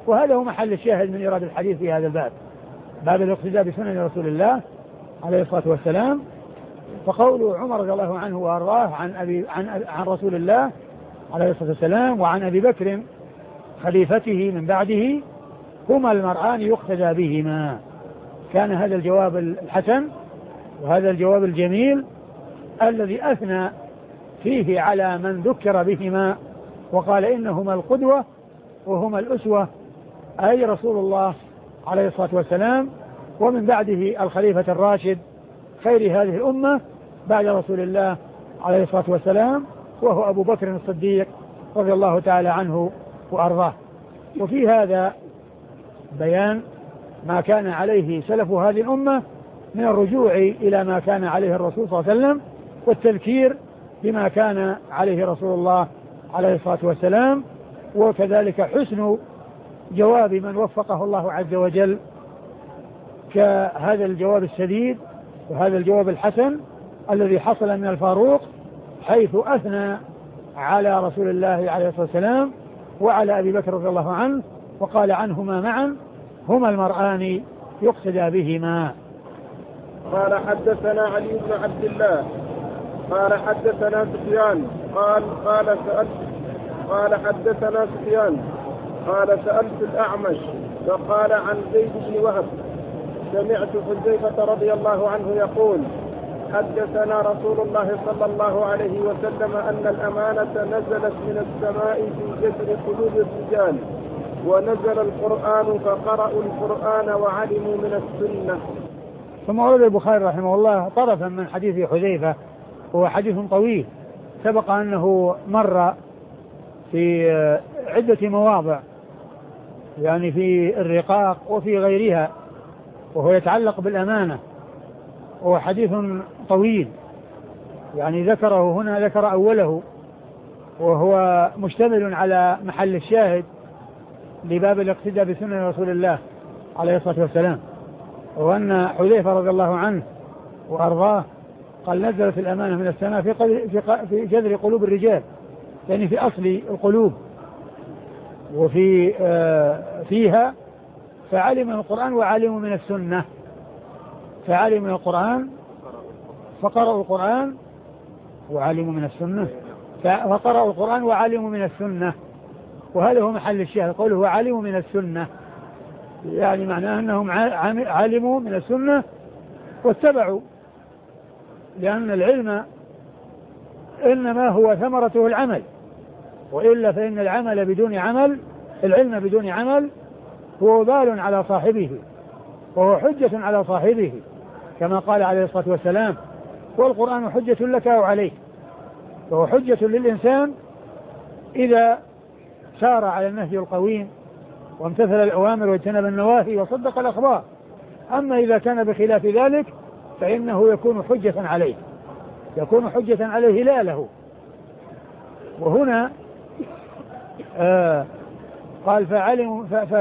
وهذا هو محل الشاهد من إيراد الحديث في هذا الباب، باب الاقتداء بسنن رسول الله عليه الصلاة والسلام. فقول عمر رضي الله عنه وأرضاه عن, أبي عن, عن رسول الله عليه الصلاة والسلام وعن أبي بكر خليفته من بعده هما المرآن يقتدى بهما، كان هذا الجواب الحسن وهذا الجواب الجميل الذي أثنى فيه على من ذكر بهما وقال إنهما القدوة وهما الأسوة، أي رسول الله عليه الصلاة والسلام ومن بعده الخليفة الراشد خير هذه الأمة بعد رسول الله عليه الصلاة والسلام وهو أبو بكر الصديق رضي الله تعالى عنه وأرضاه. وفي هذا بيان ما كان عليه سلف هذه الأمة من الرجوع إلى ما كان عليه الرسول صلى الله عليه وسلم والتذكير بما كان عليه رسول الله عليه الصلاة والسلام، وكذلك حسن جواب من وفقه الله عز وجل كهذا الجواب السديد وهذا الجواب الحسن الذي حصل من الفاروق حيث أثنى على رسول الله عليه الصلاة والسلام وعلى أبي بكر رضي الله عنه وقال عنهما معا هما المرآن يقتدى بهما. قال حدثنا علي بن عبد الله قال حدثنا سفيان قال قال سألت قال حدثنا سفيان قال سألت الأعمش فقال عن زيد بن وهب سمعت حذيفة رضي الله عنه يقول حدثنا رسول الله صلى الله عليه وسلم أن الأمانة نزلت من السماء في جذر قلوب الرجال ونزل القرآن فقرأوا القرآن وعلموا من السنة. ثم ورد البخاري رحمه الله طرفا من حديث حذيفة، هو حديث طويل سبق أنه مر في عدة مواضع يعني في الرقاق وفي غيرها، وهو يتعلق بالأمانة، وهو حديث طويل يعني ذكره هنا ذكر أوله، وهو مشتمل على محل الشاهد لباب الاقتداء بسنن رسول الله عليه الصلاة والسلام، وأن حذيفة رضي الله عنه وأرضاه قال نزلت الأمانة من السماء في, في, في جذر قلوب الرجال، يعني في أصل القلوب، وفي آه فيها فعلم القرآن وعلموا من السنة، فعلم من القرآن فقرأوا القرآن وعلموا من السنة فقرأوا القرآن وعلموا من السنة، وهذا هو محل الشاهد قوله وعلموا من السنة، يعني معناه أنهم علموا من السنة واتبعوا، لأن العلم إنما هو ثمرته العمل، وإلا فإن العمل بدون عمل العلم بدون عمل هو وبال على صاحبه وهو حجة على صاحبه كما قال عليه الصلاة والسلام والقرآن حجة لك أو عليك، وهو حجة للإنسان إذا سار على النهج القويم وامتثل الأوامر واجتنب النواهي وصدق الأخبار، أما إذا كان بخلاف ذلك فإنه يكون حجة عليه يكون حجة عليه لا له. وهنا آه قال فعلموا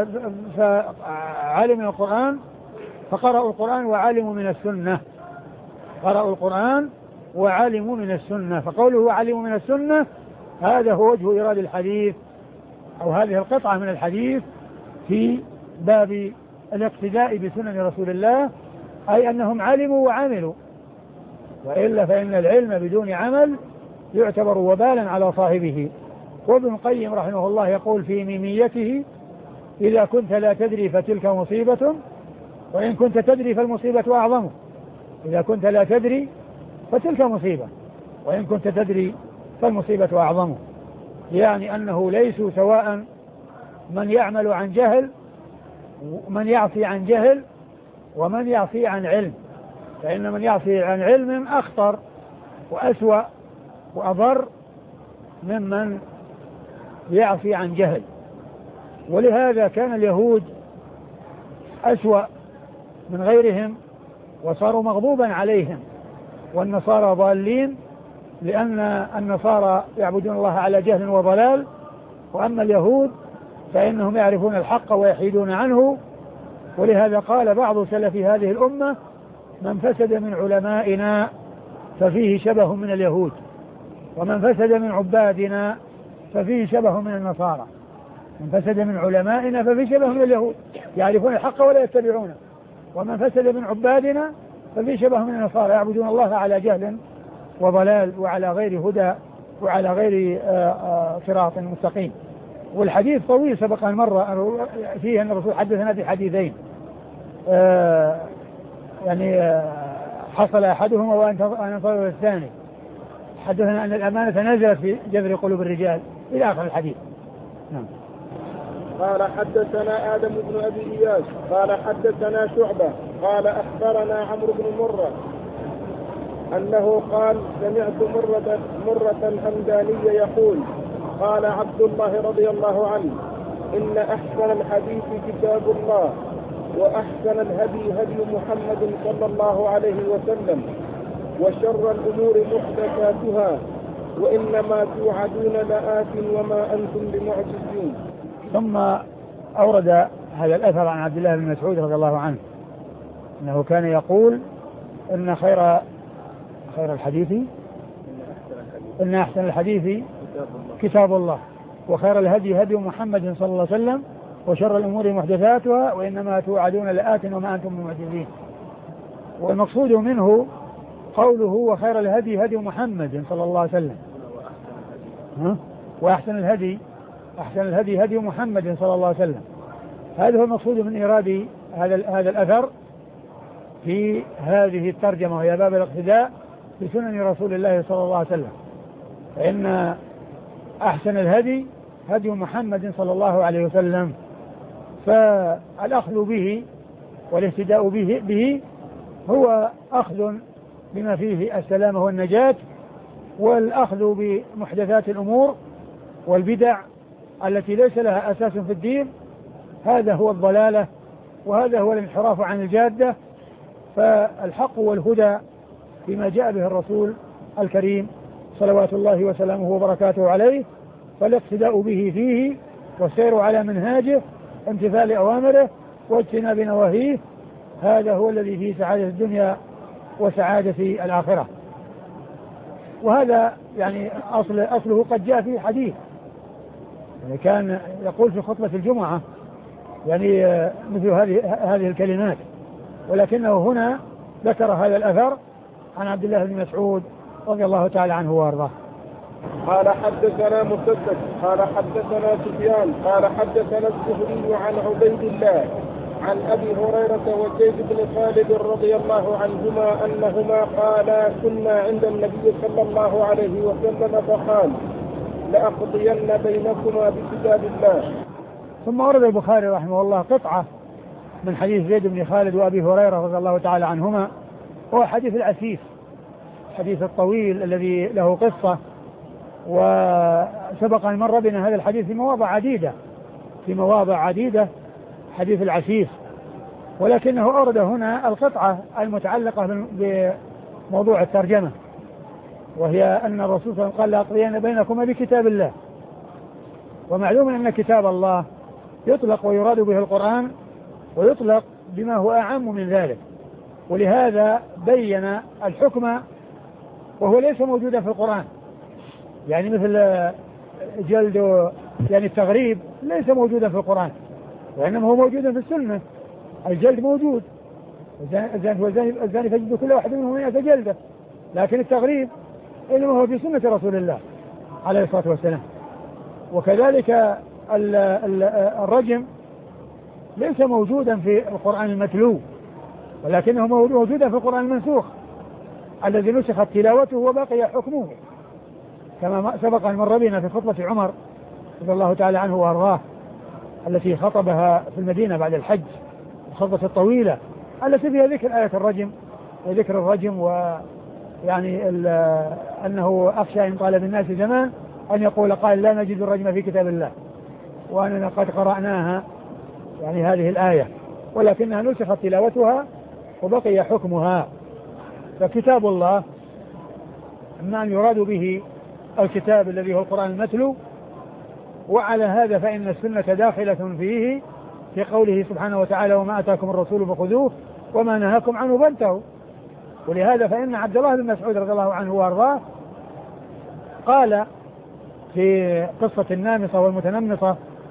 فعلموا القرآن فقرأوا القرآن وعلموا من السنة، قرأوا القرآن وعلموا من السنة، فقوله وعلموا من السنة هذا هو وجه إيراد الحديث أو هذه القطعة من الحديث في باب الاقتداء بسنن رسول الله، أي أنهم علموا وعملوا، وإلا فإن العلم بدون عمل يعتبر وبالا على صاحبه. وابن القيم رحمه الله يقول في ميميته إذا كنت لا تدري فتلك مصيبة وإن كنت تدري فالمصيبة أعظم، إذا كنت لا تدري فتلك مصيبة وإن كنت تدري فالمصيبة أعظم، يعني أنه ليسوا سواء من يعمل عن جهل ومن يعصي عن جهل ومن يعصي عن علم، فإن من يعصي عن علم أخطر وأسوأ وأضر ممن يعصي عن جهل. ولهذا كان اليهود أسوأ من غيرهم وصاروا مغضوبا عليهم، والنصارى ضالين لأن النصارى يعبدون الله على جهل وضلال، وأما اليهود فإنهم يعرفون الحق ويحيدون عنه. ولهذا قال بعض سلف هذه الأمة من فسد من علمائنا ففيه شبه من اليهود، ومن فسد من عبادنا ففيه شبه من النصارى، من فسد من علمائنا ففي شبه من اليهود يعرفون الحق ولا يتبعونه، ومن فسد من عبادنا ففي شبه من النصارى يعبدون الله على جهل وضلال وعلى غير هدى وعلى غير صراط مستقيم. والحديث طويل سبق أن مر فيه أن الرسول حدثنا في حديثين آه يعني آه حصل أحدهما وأنتظر الثاني. حدثنا أن الأمانة نزلت في جذر قلوب الرجال إلى آخر الحديث. نعم. قال حدثنا آدم بن أبي إياس قال حدثنا شعبة قال أخبرنا عمرو بن مرة أنه قال سمعت مرة, مرة الهمداني يقول قال عبد الله رضي الله عنه إن أحسن الحديث كتاب الله وأحسن الهدي هدي محمد صلى الله عليه وسلم وشر الأمور محدثاتها وإنما توعدون لآت وما أنتم بمعجزين. ثم أورد هذا الأثر عن عبد الله بن مسعود رضي الله عنه أنه كان يقول إن خير خير الحديث إن أحسن الحديث كتاب الله وخير الهدي هدي محمد صلى الله عليه وسلم وشر الأمور محدثاتها وإنما توعدون لآت وما أنتم بمعجزين. والمقصود منه قوله وخير الهدي هدي محمد صلى الله عليه وسلم ها؟ وأحسن الهدي أحسن الهدي هدي محمد صلى الله عليه وسلم. هذا هو المقصود من إيراد هذا هذا الأثر في هذه الترجمة وهي باب الاقتداء بسنن رسول الله صلى الله عليه وسلم. فإن أحسن الهدي هدي محمد صلى الله عليه وسلم، فالأخذ به والاهتداء به, به هو أخذ بما فيه السلامة والنجاة، والأخذ بمحدثات الأمور والبدع التي ليس لها أساس في الدين هذا هو الضلالة وهذا هو الانحراف عن الجادة. فالحق والهدى بما جاء به الرسول الكريم صلوات الله وسلامه وبركاته عليه، فالاقتداء به فيه والسير على منهاجه امتثال أوامره واجتناب نواهيه، هذا هو الذي فيه سعادة الدنيا وسعادة الآخرة. وهذا يعني أصل أصله قد جاء في حديث يعني كان يقول في خطبة الجمعة يعني مثل هذه هذه الكلمات، ولكنه هنا ذكر هذا الأثر عن عبد الله بن مسعود رضي الله تعالى عنه وارضاه. قال حدثنا مسدد قال حدثنا سفيان قال حدثنا الزهري عن عبيد الله عن أبي هريرة وزيد بن خالد رضي الله عنهما أنهما قالا كنا عند النبي صلى الله عليه وسلم فقال لأقضين بينكما بكتاب الله. ثم ورد البخاري رحمه الله قطعة من حديث زيد بن خالد وأبي هريرة رضي الله تعالى عنهما، هو حديث العسيف، الحديث الطويل الذي له قصة، وسبق أن مر بنا هذا الحديث في مواضع عديدة في مواضع عديدة حديث العسيف، ولكنه أورد هنا القطعة المتعلقة بموضوع الترجمة، وهي أن الرسول صلى الله عليه وسلم قال لأقضين بينكما بكتاب الله. ومعلوم أن كتاب الله يطلق ويراد به القرآن ويطلق بما هو أعم من ذلك، ولهذا بين الحكم وهو ليس موجودا في القرآن، يعني مثل جلد يعني التغريب ليس موجودا في القرآن وإنما هو موجود في السنة. الجلد موجود، الزاني فجد كل واحد منهم مئة جلدة، لكن التغريب إنما هو في سنة رسول الله عليه الصلاة والسلام. وكذلك الرجم ليس موجودا في القرآن المتلو، ولكنه موجودا في القرآن المنسوخ الذي نسخت تلاوته وبقي حكمه، كما سبق أن مر بنا في خطبة عمر رضي الله تعالى عنه وأرضاه التي خطبها في المدينة بعد الحج، الخطبة الطويلة التي فيها ذكر آية الرجم وذكر الرجم، ويعني أنه أخشى إن طال بالناس زمان أن يقول قال لا نجد الرجم في كتاب الله، وأننا قد قرأناها يعني هذه الآية ولكنها نسخت تلاوتها وبقي حكمها. فكتاب الله إما أن يراد به الكتاب الذي هو القرآن المتلو، وعلى هذا فإن السنة داخلة فيه في قوله سبحانه وتعالى وما أتاكم الرسول فخذوه وما نهاكم عنه فانتهوا. ولهذا فإن عبد الله بن مسعود رضي الله عنه وارضاه قال في قصة النامصة والمتنمصة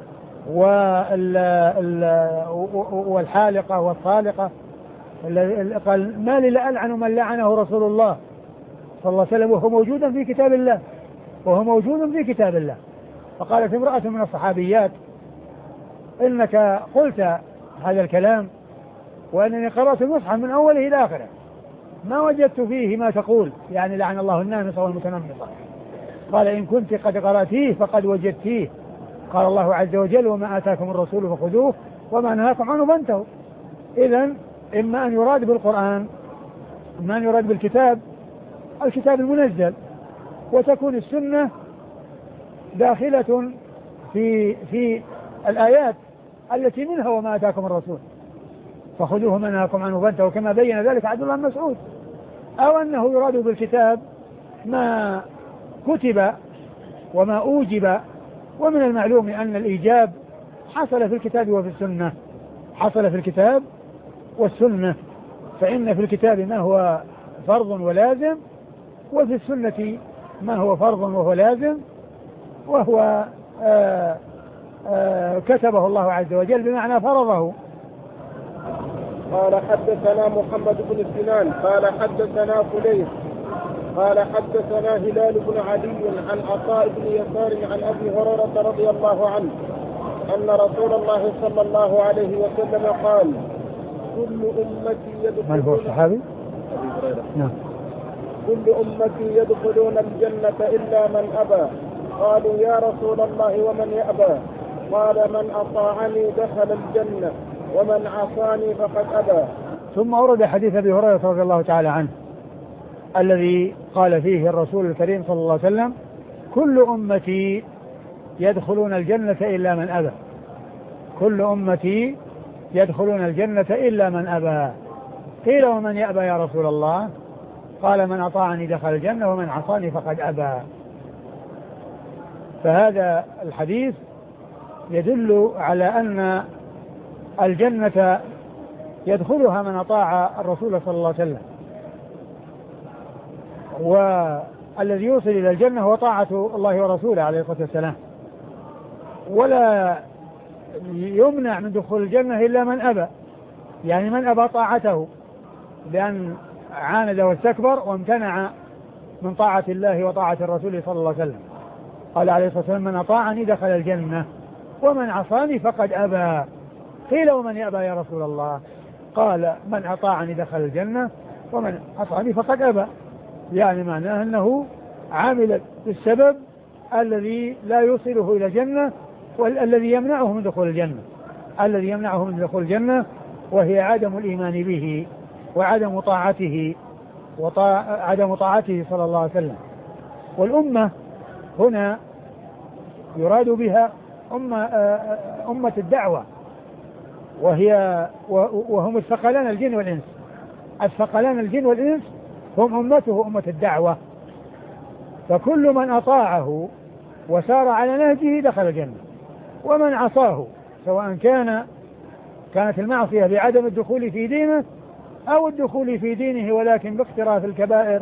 والحالقة والطالقة. قال ما لي لألعن من لعنه رسول الله صلى الله عليه وسلم وهو موجود في كتاب الله وهو موجود في كتاب الله. فقالت امرأة من الصحابيات إنك قلت هذا الكلام وأنني قرأت المصحف من أوله إلى آخره ما وجدت فيه ما تقول يعني لعن الله النامصة والمتنمصة. قال إن كنت قد قرأتيه فقد وجدتيه. قال الله عز وجل وما آتاكم الرسول فخذوه وما نهاكم عنه فانتهوا. إذن إما أن يراد بالقرآن إما أن يراد بالكتاب الكتاب المنزل وتكون السنة داخلة في في الآيات التي منها وما آتاكم الرسول فخذوه وما نهاكم عنه فانتهوا كما بين ذلك عبد الله بن مسعود. أو أنه يراد بالكتاب ما كتب وما أوجب. ومن المعلوم أن الإيجاب حصل في الكتاب وفي السنة حصل في الكتاب والسنة. فإن في الكتاب ما هو فرض ولازم وفي السنة ما هو فرض وهو لازم وهو آآ آآ كتبه الله عز وجل بمعنى فرضه. قال حدثنا محمد بن سنان قال حدثنا فليح قال حدثنا هلال بن علي عن عطاء بن يسار عن أبي هريرة رضي الله عنه أن رسول الله صلى الله عليه وسلم قال كل أمتي يدخلون. من هو الصحابي؟ أبي هريرة. نعم. كل أمتي يدخلون الجنة إلا من أبى. قالوا يا رسول الله ومن يأبى؟ قال من أطاعني دخل الجنة ومن عصاني فقد أبى. ثم أورد حديث أبي هريرة رضي الله تعالى عنه الذي قال فيه الرسول الكريم صلى الله عليه وسلم كل أمتي يدخلون الجنة إلا من أبى. كل أمتي يدخلون الجنة إلا من أبى. قيل ومن يأبى يا رسول الله؟ قال من أطاعني دخل الجنة ومن عصاني فقد أبى. فهذا الحديث يدل على أن الجنة يدخلها من أطاع الرسول صلى الله عليه وسلم والذي يوصل إلى الجنة هو طاعة الله ورسوله عليه الصلاة والسلام. ولا يمنع من دخول الجنة إلا من أبى يعني من أبى طاعته بأن عاند واستكبر وامتنع من طاعة الله وطاعة الرسول صلى الله عليه وسلم. قال عليه الصلاة والسلام من أطاعني دخل الجنة ومن عصاني فقد أبى. قيل ومن يأبى يا رسول الله؟ قال من أطاعني دخل الجنة ومن عصاني فقد أبى. يعني معناه أنه عامل بالسبب الذي لا يوصله إلى الجنة والذي يمنعه من دخول الجنة الذي يمنعه من دخول الجنة وهي عدم الإيمان به وعدم طاعته وعدم طاعته صلى الله عليه وسلم. والأمة هنا يراد بها أمة, أمة الدعوة وهي وهم الثقلان الجن والإنس. الثقلان الجن والإنس هم أمته أمة الدعوة. فكل من أطاعه وسار على نهجه دخل الجنة ومن عصاه سواء كان كانت المعصية بعدم الدخول في دينه أو الدخول في دينه ولكن باقتراف الكبائر.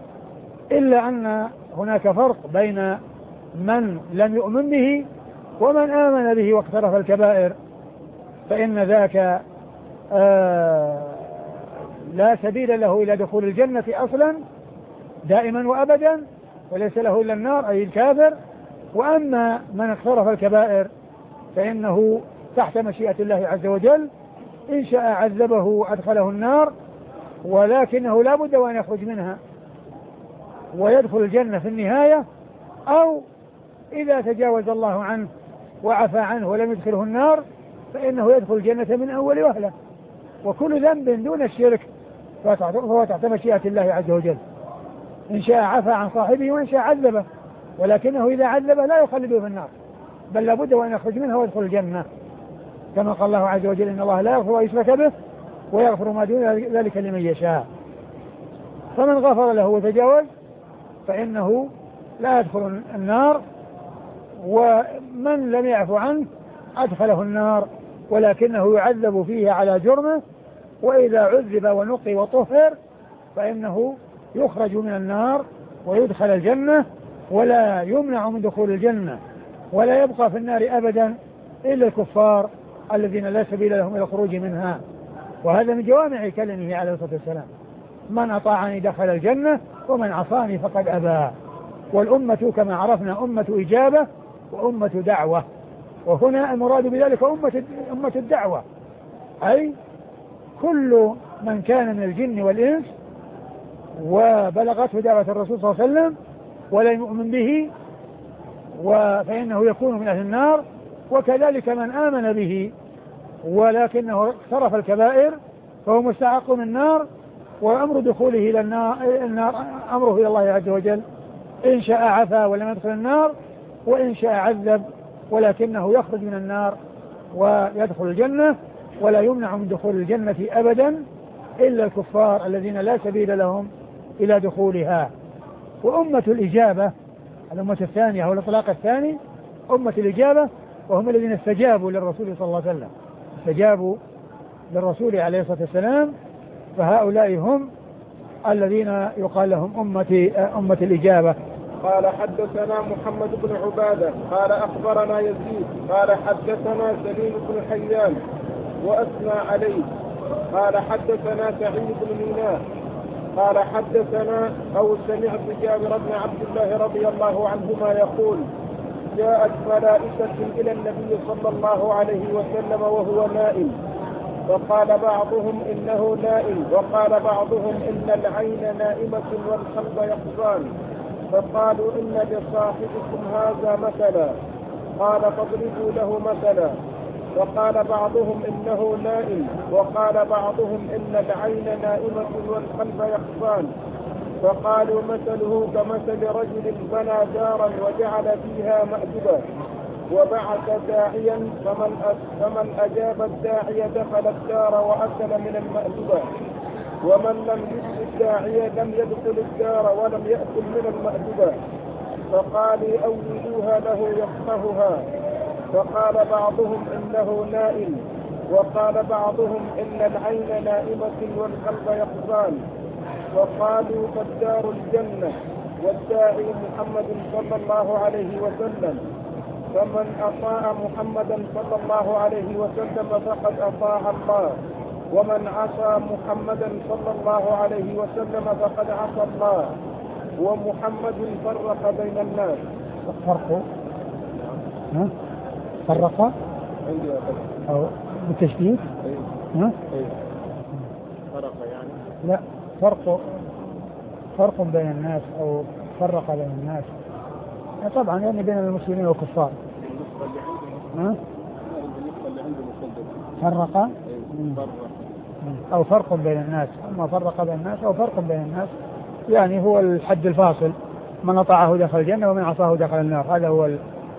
إلا أن هناك فرق بين من لم يؤمن به ومن آمن به واقترف الكبائر فإن ذاك آه لا سبيل له إلى دخول الجنة أصلا دائما وأبدا وليس له إلا النار أي الكافر. وأما من اقترف الكبائر فإنه تحت مشيئة الله عز وجل إن شاء عذبه وأدخله النار ولكنه لا بد وأن يخرج منها ويدخل الجنة في النهاية أو إذا تجاوز الله عنه وعفى عنه ولم يدخله النار فإنه يدخل الجنة من أول وهلة. وكل ذنب دون الشرك فهو تحت مشيئة الله عز وجل إن شاء عفى عن صاحبه وإن شاء عذبه ولكنه إذا عذبه لا يخلده في النار بل لابد وأن يخرج منها ويدخل الجنة كما قال الله عز وجل إن الله لا يغفر أن يشرك به ويغفر ما دون ذلك لمن يشاء. فمن غفر له وتجاوز فإنه لا يدخل النار ومن لم يعفو عنه أدخله النار ولكنه يعذب فيه على جرمه وإذا عذب ونقي وطهر فإنه يخرج من النار ويدخل الجنة ولا يمنع من دخول الجنة ولا يبقى في النار أبدا إلا الكفار الذين لا سبيل لهم إلى الخروج منها. وهذا من جوامع كلمه عليه الصلاة والسلام: من أطاعني دخل الجنة ومن عصاني فقد أبى. والأمة كما عرفنا أمة إجابة وأمة دعوة، وهنا المراد بذلك أمة أمة الدعوة، أي كل من كان من الجن والإنس وبلغته دعوة الرسول صلى الله عليه وسلم ولم يؤمن به فإنه يكون من أهل النار، وكذلك من آمن به ولكنه اقترف الكبائر فهو مستحق من النار، وأمر دخوله إلى النار, النار أمره إلى الله عز وجل، إن شاء عفا ولم يدخل النار، وإن شاء عذب ولكنه يخرج من النار ويدخل الجنة، ولا يمنع من دخول الجنة أبدا إلا الكفار الذين لا سبيل لهم إلى دخولها. وأمة الإجابة الأمة الثانية أو الإطلاق الثاني أمة الإجابة، وهم الذين استجابوا للرسول صلى الله عليه وسلم، استجابوا للرسول عليه الصلاة والسلام، فهؤلاء هم الذين يقال لهم أمة أمة الإجابة. قال حدثنا محمد بن عبادة قال أخبرنا يزيد قال حدثنا سليم بن حيان وأثنى عليه قال حدثنا سعيد بن ميناء قال حدثنا أو سمعت جابر بن عبد الله رضي الله عنهما يقول: جاءت ملائكة إلى النبي صلى الله عليه وسلم وهو نائم، فقال بعضهم إنه نائم، وقال بعضهم إن العين نائمة والقلب يقظان، فقالوا إن لصاحبكم هذا مثلا، قال فاضربوا له مثلا، وقال بعضهم إنه نائم، وقال بعضهم إن العين نائمة والقلب يقظان، فقالوا مثله كمثل رجل بنى دارا وجعل فيها مأدبا وبعث داعيا فمن, فمن أجاب الداعي دخل الدار وأكل من المأدبة، ومن لم يجب الداعي لم يدخل الدار ولم يأكل من المأدبة، فقالوا أولوها له يفقهها، فقال بعضهم إنه نائم، وقال بعضهم إن العين نائمة والقلب يقظان، وقالوا فالدار الجنة والداعي محمد صلى الله عليه وسلم، فمن أطاع محمدا صلى الله عليه وسلم فقد أطاع الله، ومن عصى محمدا صلى الله عليه وسلم فقد عصى الله، ومحمد فرق بين الناس. فرق ها؟ فرق أو بالتشديد؟ ها؟ فرق يعني؟ لا، فرق فرق بين الناس أو فرق بين الناس طبعا يعني بين المسلمين والكفار. ها؟ فرق أو فرق بين الناس، أما فرق بين الناس أو فرق بين الناس يعني هو الحد الفاصل، من أطاعه دخل الجنة ومن عصاه دخل النار، هذا هو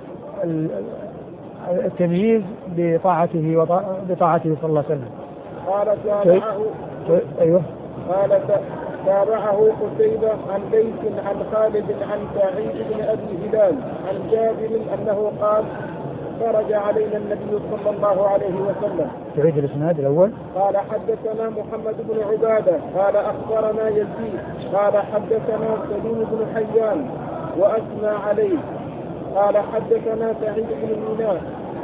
التمييز بطاعته وبطاعته صلى الله عليه وسلم. قال تابعه أيوه قال تابعه قتيبة عن ليث عن خالد عن سعيد بن أبي هلال عن جابر أنه قال: خرج علينا النبي صلى الله عليه وسلم. تعيد الاسناد الأول. قال حدثنا محمد بن عبادة قال أخبرنا يزيد قال حدثنا سليم بن حيان وأثنى عليه قال حدثنا سعيد بن ميناء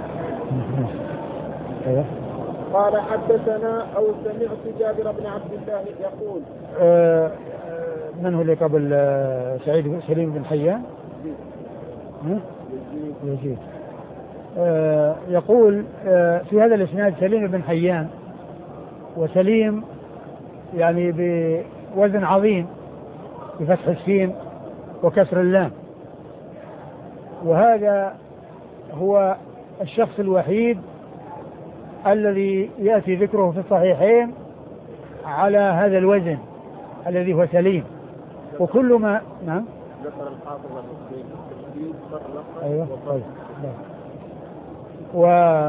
قال حدثنا أو سمعت جابر بن عبد الله يقول: آه من هو اللي قبل آه سعيد سليم بن حيان؟ يزيد. آه يقول آه في هذا الاسناد سليم بن حيان، وسليم يعني بوزن عظيم بفتح السين وكسر اللام، وهذا هو الشخص الوحيد الذي يأتي ذكره في الصحيحين على هذا الوزن الذي هو سليم. وكل ما نعم ذكر الحافظ التشديد فرق أيوة. و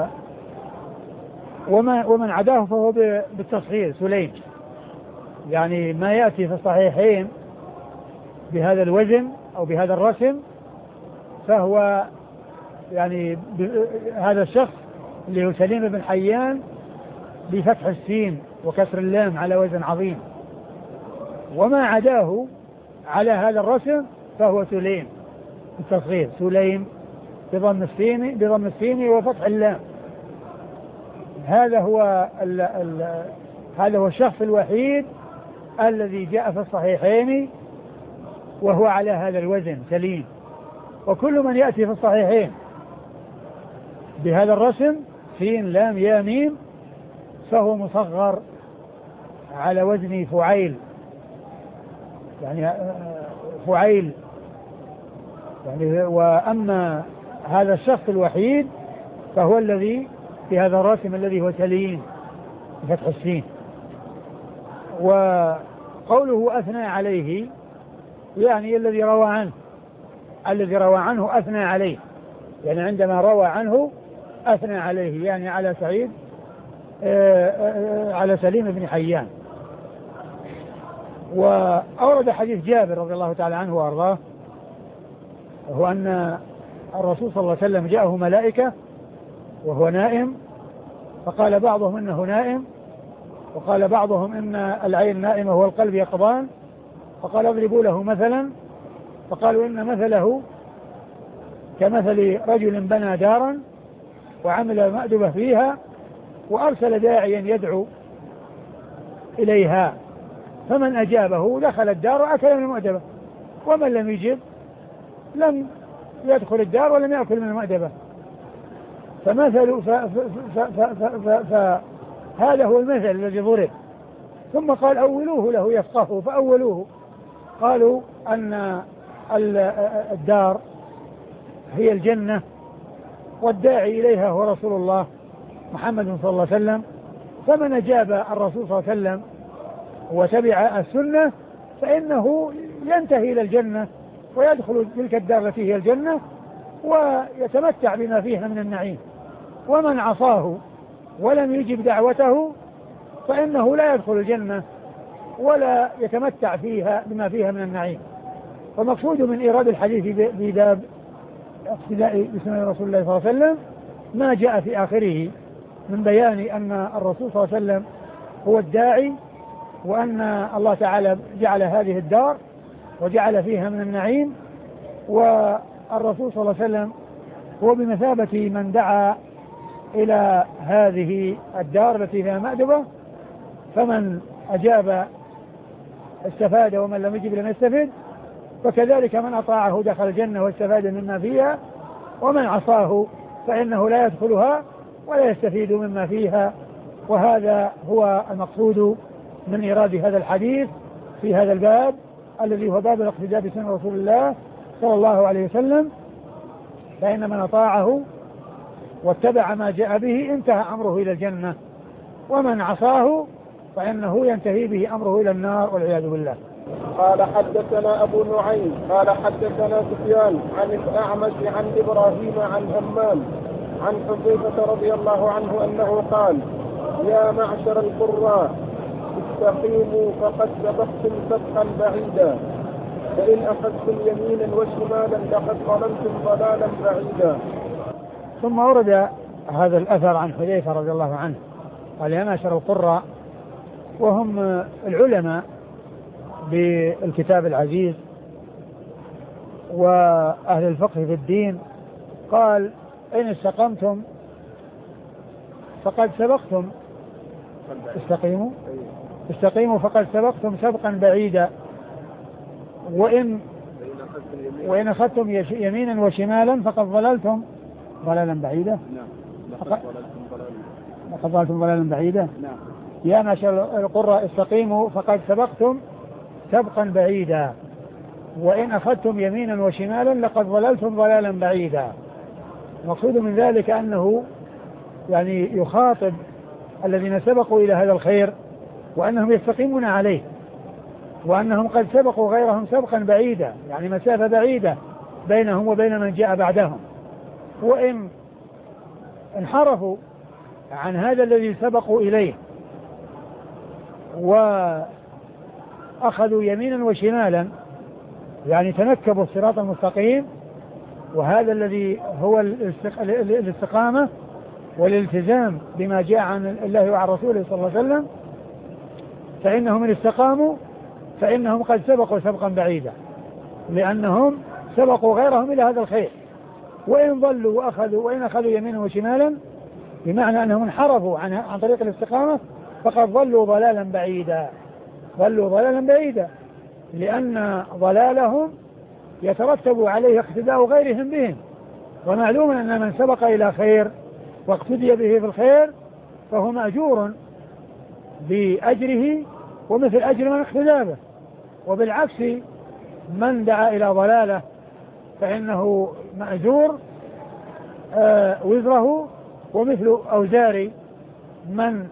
وما ومن عداه فهو بالتصحيح سليم، يعني ما يأتي في الصحيحين بهذا الوزن أو بهذا الرسم فهو يعني هذا الشخص اللي هو سليم بن حيان بفتح السين وكسر اللام على وزن عظيم، وما عداه على هذا الرسم فهو سليم بالتصغير سليم بضم السين بضم السين وفتح اللام. هذا هو ال ال هذا هو الشخص الوحيد الذي جاء في الصحيحين وهو على هذا الوزن سليم. وكل من يأتي في الصحيحين بهذا الرسم سين لام يا ميم فهو مصغر على وزن فعيل، يعني فعيل يعني. وأما هذا الشخص الوحيد فهو الذي بهذا الرسم الذي هو سليم بفتح السين. وقوله أثنى عليه يعني الذي روى عنه الذي روى عنه أثنى عليه، يعني عندما روى عنه أثنى عليه يعني على سعيد آآ آآ على سليم بن حيان. وأورد حديث جابر رضي الله تعالى عنه وأرضاه، وهو أن الرسول صلى الله عليه وسلم جاءه ملائكة وهو نائم، فقال بعضهم إنه نائم، وقال بعضهم إن العين نائمة والقلب يقظان، فقال اضربوا له مثلا، فقالوا إن مثله كمثل رجل بنى دارا وعمل مأدبة فيها وأرسل داعيا يدعو إليها، فمن أجابه دخل الدار وأكل من المأدبة، ومن لم يجب لم يدخل الدار ولم يأكل من المأدبة. فمثل فهذا هو المثل الذي ضرب. ثم قال أولوه له يفقهه، فأولوه قالوا أن الدار هي الجنة والداعي إليها هو رسول الله محمد صلى الله عليه وسلم، فمن أجاب الرسول صلى الله عليه وسلم وتبع السنة فإنه ينتهي إلى الجنة ويدخل تلك الدار التي هي الجنة ويتمتع بما فيها من النعيم. ومن عصاه ولم يجب دعوته فإنه لا يدخل الجنة ولا يتمتع فيها بما فيها من النعيم. فمقصود من إيراد الحديث في باب اقتداء بسنة رسول الله صلى الله عليه وسلم ما جاء في آخره من بيان أن الرسول صلى الله عليه وسلم هو الداعي، وأن الله تعالى جعل هذه الدار وجعل فيها من النعيم، والرسول صلى الله عليه وسلم هو بمثابة من دعا إلى هذه الدار التي فيها مأدبة، فمن أجاب استفاد ومن لم يجب لم يستفد، وكذلك من أطاعه دخل الجنة واستفاد مما فيها، ومن عصاه فإنه لا يدخلها ولا يستفيد مما فيها. وهذا هو المقصود من إيراد هذا الحديث في هذا الباب الذي هو باب الاقتداء بسنة رسول الله صلى الله عليه وسلم، فإن من أطاعه واتبع ما جاء به انتهى أمره إلى الجنة، ومن عصاه فإنه ينتهي به أمره إلى النار والعياذ بالله. قال حدثنا أبو نعيم قال حدثنا سفيان عن الأعمش عن إبراهيم عن همام عن حذيفة رضي الله عنه أنه قال: يا معشر القراء استقيموا فقد سبقتم سبقا بعيدا، فإن أخذتم يمينا وشمالا لقد ظلمتم ضلالا بعيدا. ثم ورد هذا الأثر عن حذيفة رضي الله عنه قال: يا معشر القراء، وهم العلماء بالكتاب العزيز وأهل الفقه في الدين، قال: إن استقمتم فقد سبقتم استقيموا استقيموا فقد سبقتم سبقا بعيدا، وإن وإن أخذتم يمينا وشمالا فقد ضللتم ضلالا بعيدا. لقد ضللتم ضلالا بعيدا. يا معشر القراء استقيموا فقد سبقتم سبقا بعيدا، وإن أخذتم يمينا وشمالا لقد ضللتم ضلالا بعيدا. المقصود من ذلك أنه يعني يخاطب الذين سبقوا إلى هذا الخير وأنهم يستقيمون عليه، وأنهم قد سبقوا غيرهم سبقا بعيدا، يعني مسافة بعيدة بينهم وبين من جاء بعدهم، وإن انحرفوا عن هذا الذي سبقوا إليه وأخذوا يمينا وشمالا، يعني تنكبوا الصراط المستقيم، وهذا الذي هو الاستقامة والالتزام بما جاء عن الله وعن رسوله صلى الله عليه وسلم، فإنهم إن استقاموا فإنهم قد سبقوا سبقا بعيدا، لأنهم سبقوا غيرهم إلى هذا الخير، وإن ضلوا وأخذوا وإن أخذوا يمينا وشمالا بمعنى أنهم انحرفوا عن عن طريق الاستقامة فقد ضلوا ضلالا بعيدا ضلوا ضلالا بعيدا لأن ضلالهم يترتب عليه اقتداء غيرهم بهم، ومعلوم أن من سبق إلى خير واقتدي به في الخير فهو مأجور بأجره ومثل أجر من اقتدى به، وبالعكس من دعا إلى ضلاله فإنه مأجور آه وزره ومثل أوزار من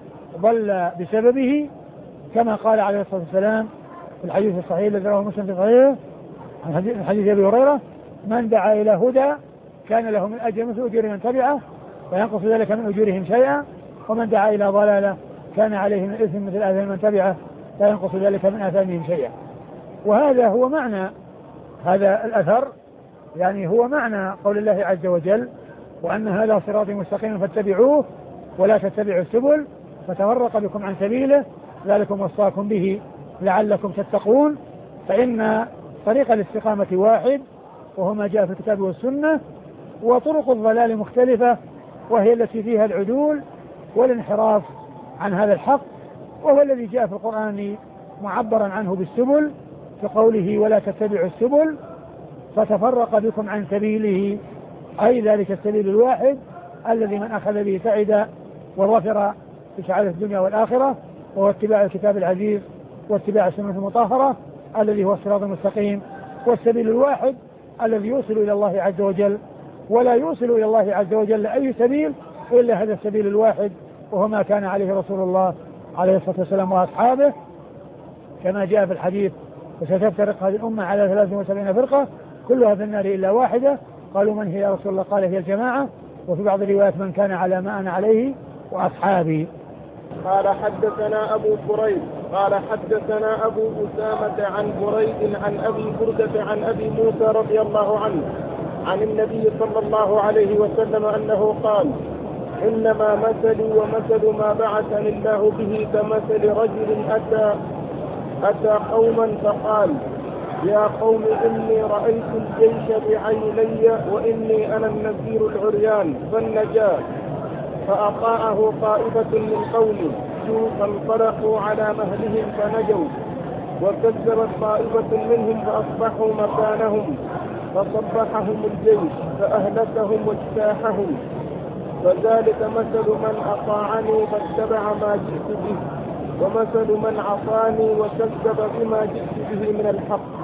ضل بسببه، كما قال عليه الصلاة والسلام في الحديث الصحيح الذي رواه مسلم في صحيحه من حديث أبي هريرة: من دعا إلى هدى كان له من أجر مثل أجور من تبعه فينقص ذلك من أجورهم شيئا، ومن دعا إلى ضلالة كان عليه من إثم مثل آثام من تبعه لا ينقص ذلك من آثامهم شيئا. وهذا هو معنى هذا الأثر، يعني هو معنى قول الله عز وجل: وأن هذا صراطي مستقيم فاتبعوه ولا تتبعوا السبل فتفرق بكم عن سبيله ذلكم وصاكم به لعلكم تتقون. فإن طريق الاستقامة واحد وهو ما جاء في الكتاب والسنة، وطرق الضلال مختلفة وهي التي فيها العدول والانحراف عن هذا الحق، وهو الذي جاء في القرآن معبرا عنه بالسبل في قوله: ولا تتبعوا السبل فتفرق بكم عن سبيله، أي ذلك السبيل الواحد الذي من أخذ به سعد وظفر في سعادة الدنيا والآخرة، وهو اتباع الكتاب العزيز واتباع السنة المطهرة الذي هو الصراط المستقيم، والسبيل الواحد الذي يوصل إلى الله عز وجل، ولا يوصل إلى الله عز وجل أي سبيل إلا هذا السبيل الواحد، وهو ما كان عليه رسول الله عليه الصلاة والسلام وأصحابه، كما جاء في الحديث: وستفترق هذه الأمة على ثلاث وسبعين فرقة كلها في النار إلا واحدة. قالوا: من هي يا رسول الله؟ قال: هي الجماعة. وفي بعض الروايات: من كان على ما أنا عليه وأصحابي. قال: حدثنا أبو كريب قال حدثنا أبو أسامة عن بريد عن أبي بردة عن أبي موسى رضي الله عنه عن النبي صلى الله عليه وسلم أنه قال: إنما مثلي ومثل ما بعثني الله به كمثل رجل أتى أتى قوما فقال: يا قوم إني رأيت الجيش بعيني وإني أنا النذير العريان فالنجاة، فأطاعه طائفة من قومي فانطلقوا على مهلهم فنجوا، وكذبت طائفة منهم فأصبحوا مكانهم فصبحهم الجيش فأهلكهم واجتاحهم، فذلك مثل من أطاعني فاتبع ما جئت به، ومثل من عصاني وكذب بما جئت به من الحق.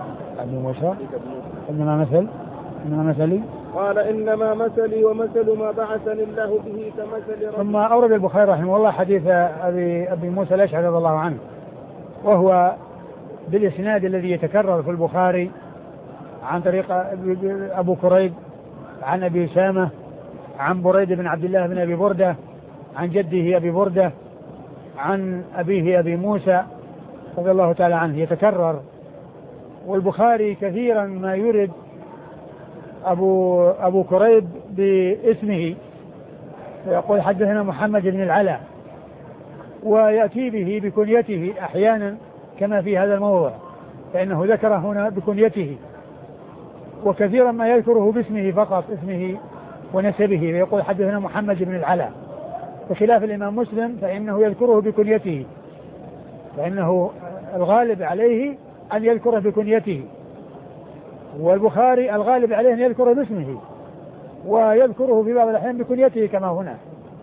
إنما مثل إنما مثلي قال: إنما مثلي ومثل ما بعثني الله به كمثل رجل. ثم أورد البخاري رحمه الله حديث أبي, أبي موسى الأشعري رضي الله عنه، وهو بالإسناد الذي يتكرر في البخاري عن طريق أبو كريب عن أبي أسامة عن بريد بن عبد الله بن أبي بردة عن جده أبي بردة عن أبيه أبي موسى رضي الله تعالى عنه، يتكرر. والبخاري كثيرا ما يرد أبو, أبو كريب باسمه، ويقول: حدثنا محمد بن العلا، ويأتي به بكنيته أحيانا كما في هذا الموضع، فإنه ذكر هنا بكنيته، وكثيرا ما يذكره باسمه فقط، اسمه ونسبه، ويقول: حدثنا محمد بن العلا، بخلاف الإمام مسلم فإنه يذكره بكنيته، فإنه الغالب عليه أن يذكره بكنيته، والبخاري الغالب عليه أن يذكره باسمه ويذكره في بعض الأحيان بكنيته كما هنا.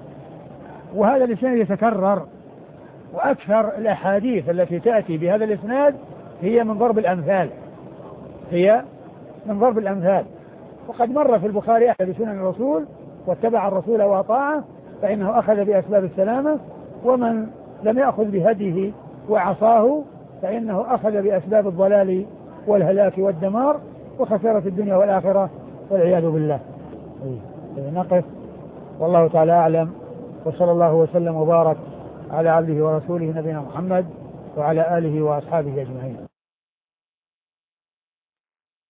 وهذا الإسناد يتكرر، وأكثر الأحاديث التي تأتي بهذا الإسناد هي من ضرب الأمثال هي من ضرب الأمثال وقد مر في البخاري أحد سنن الرسول: واتبع الرسول وأطاعه فإنه أخذ بأسباب السلامة، ومن لم يأخذ بهديه وعصاه فإنه أخذ بأسباب الضلال والهلاك والدمار وخسارة الدنيا والآخرة والعياذ بالله. نقف، والله تعالى أعلم، وصلى الله وسلم وبارك على عبده ورسوله نبينا محمد وعلى آله وأصحابه أجمعين.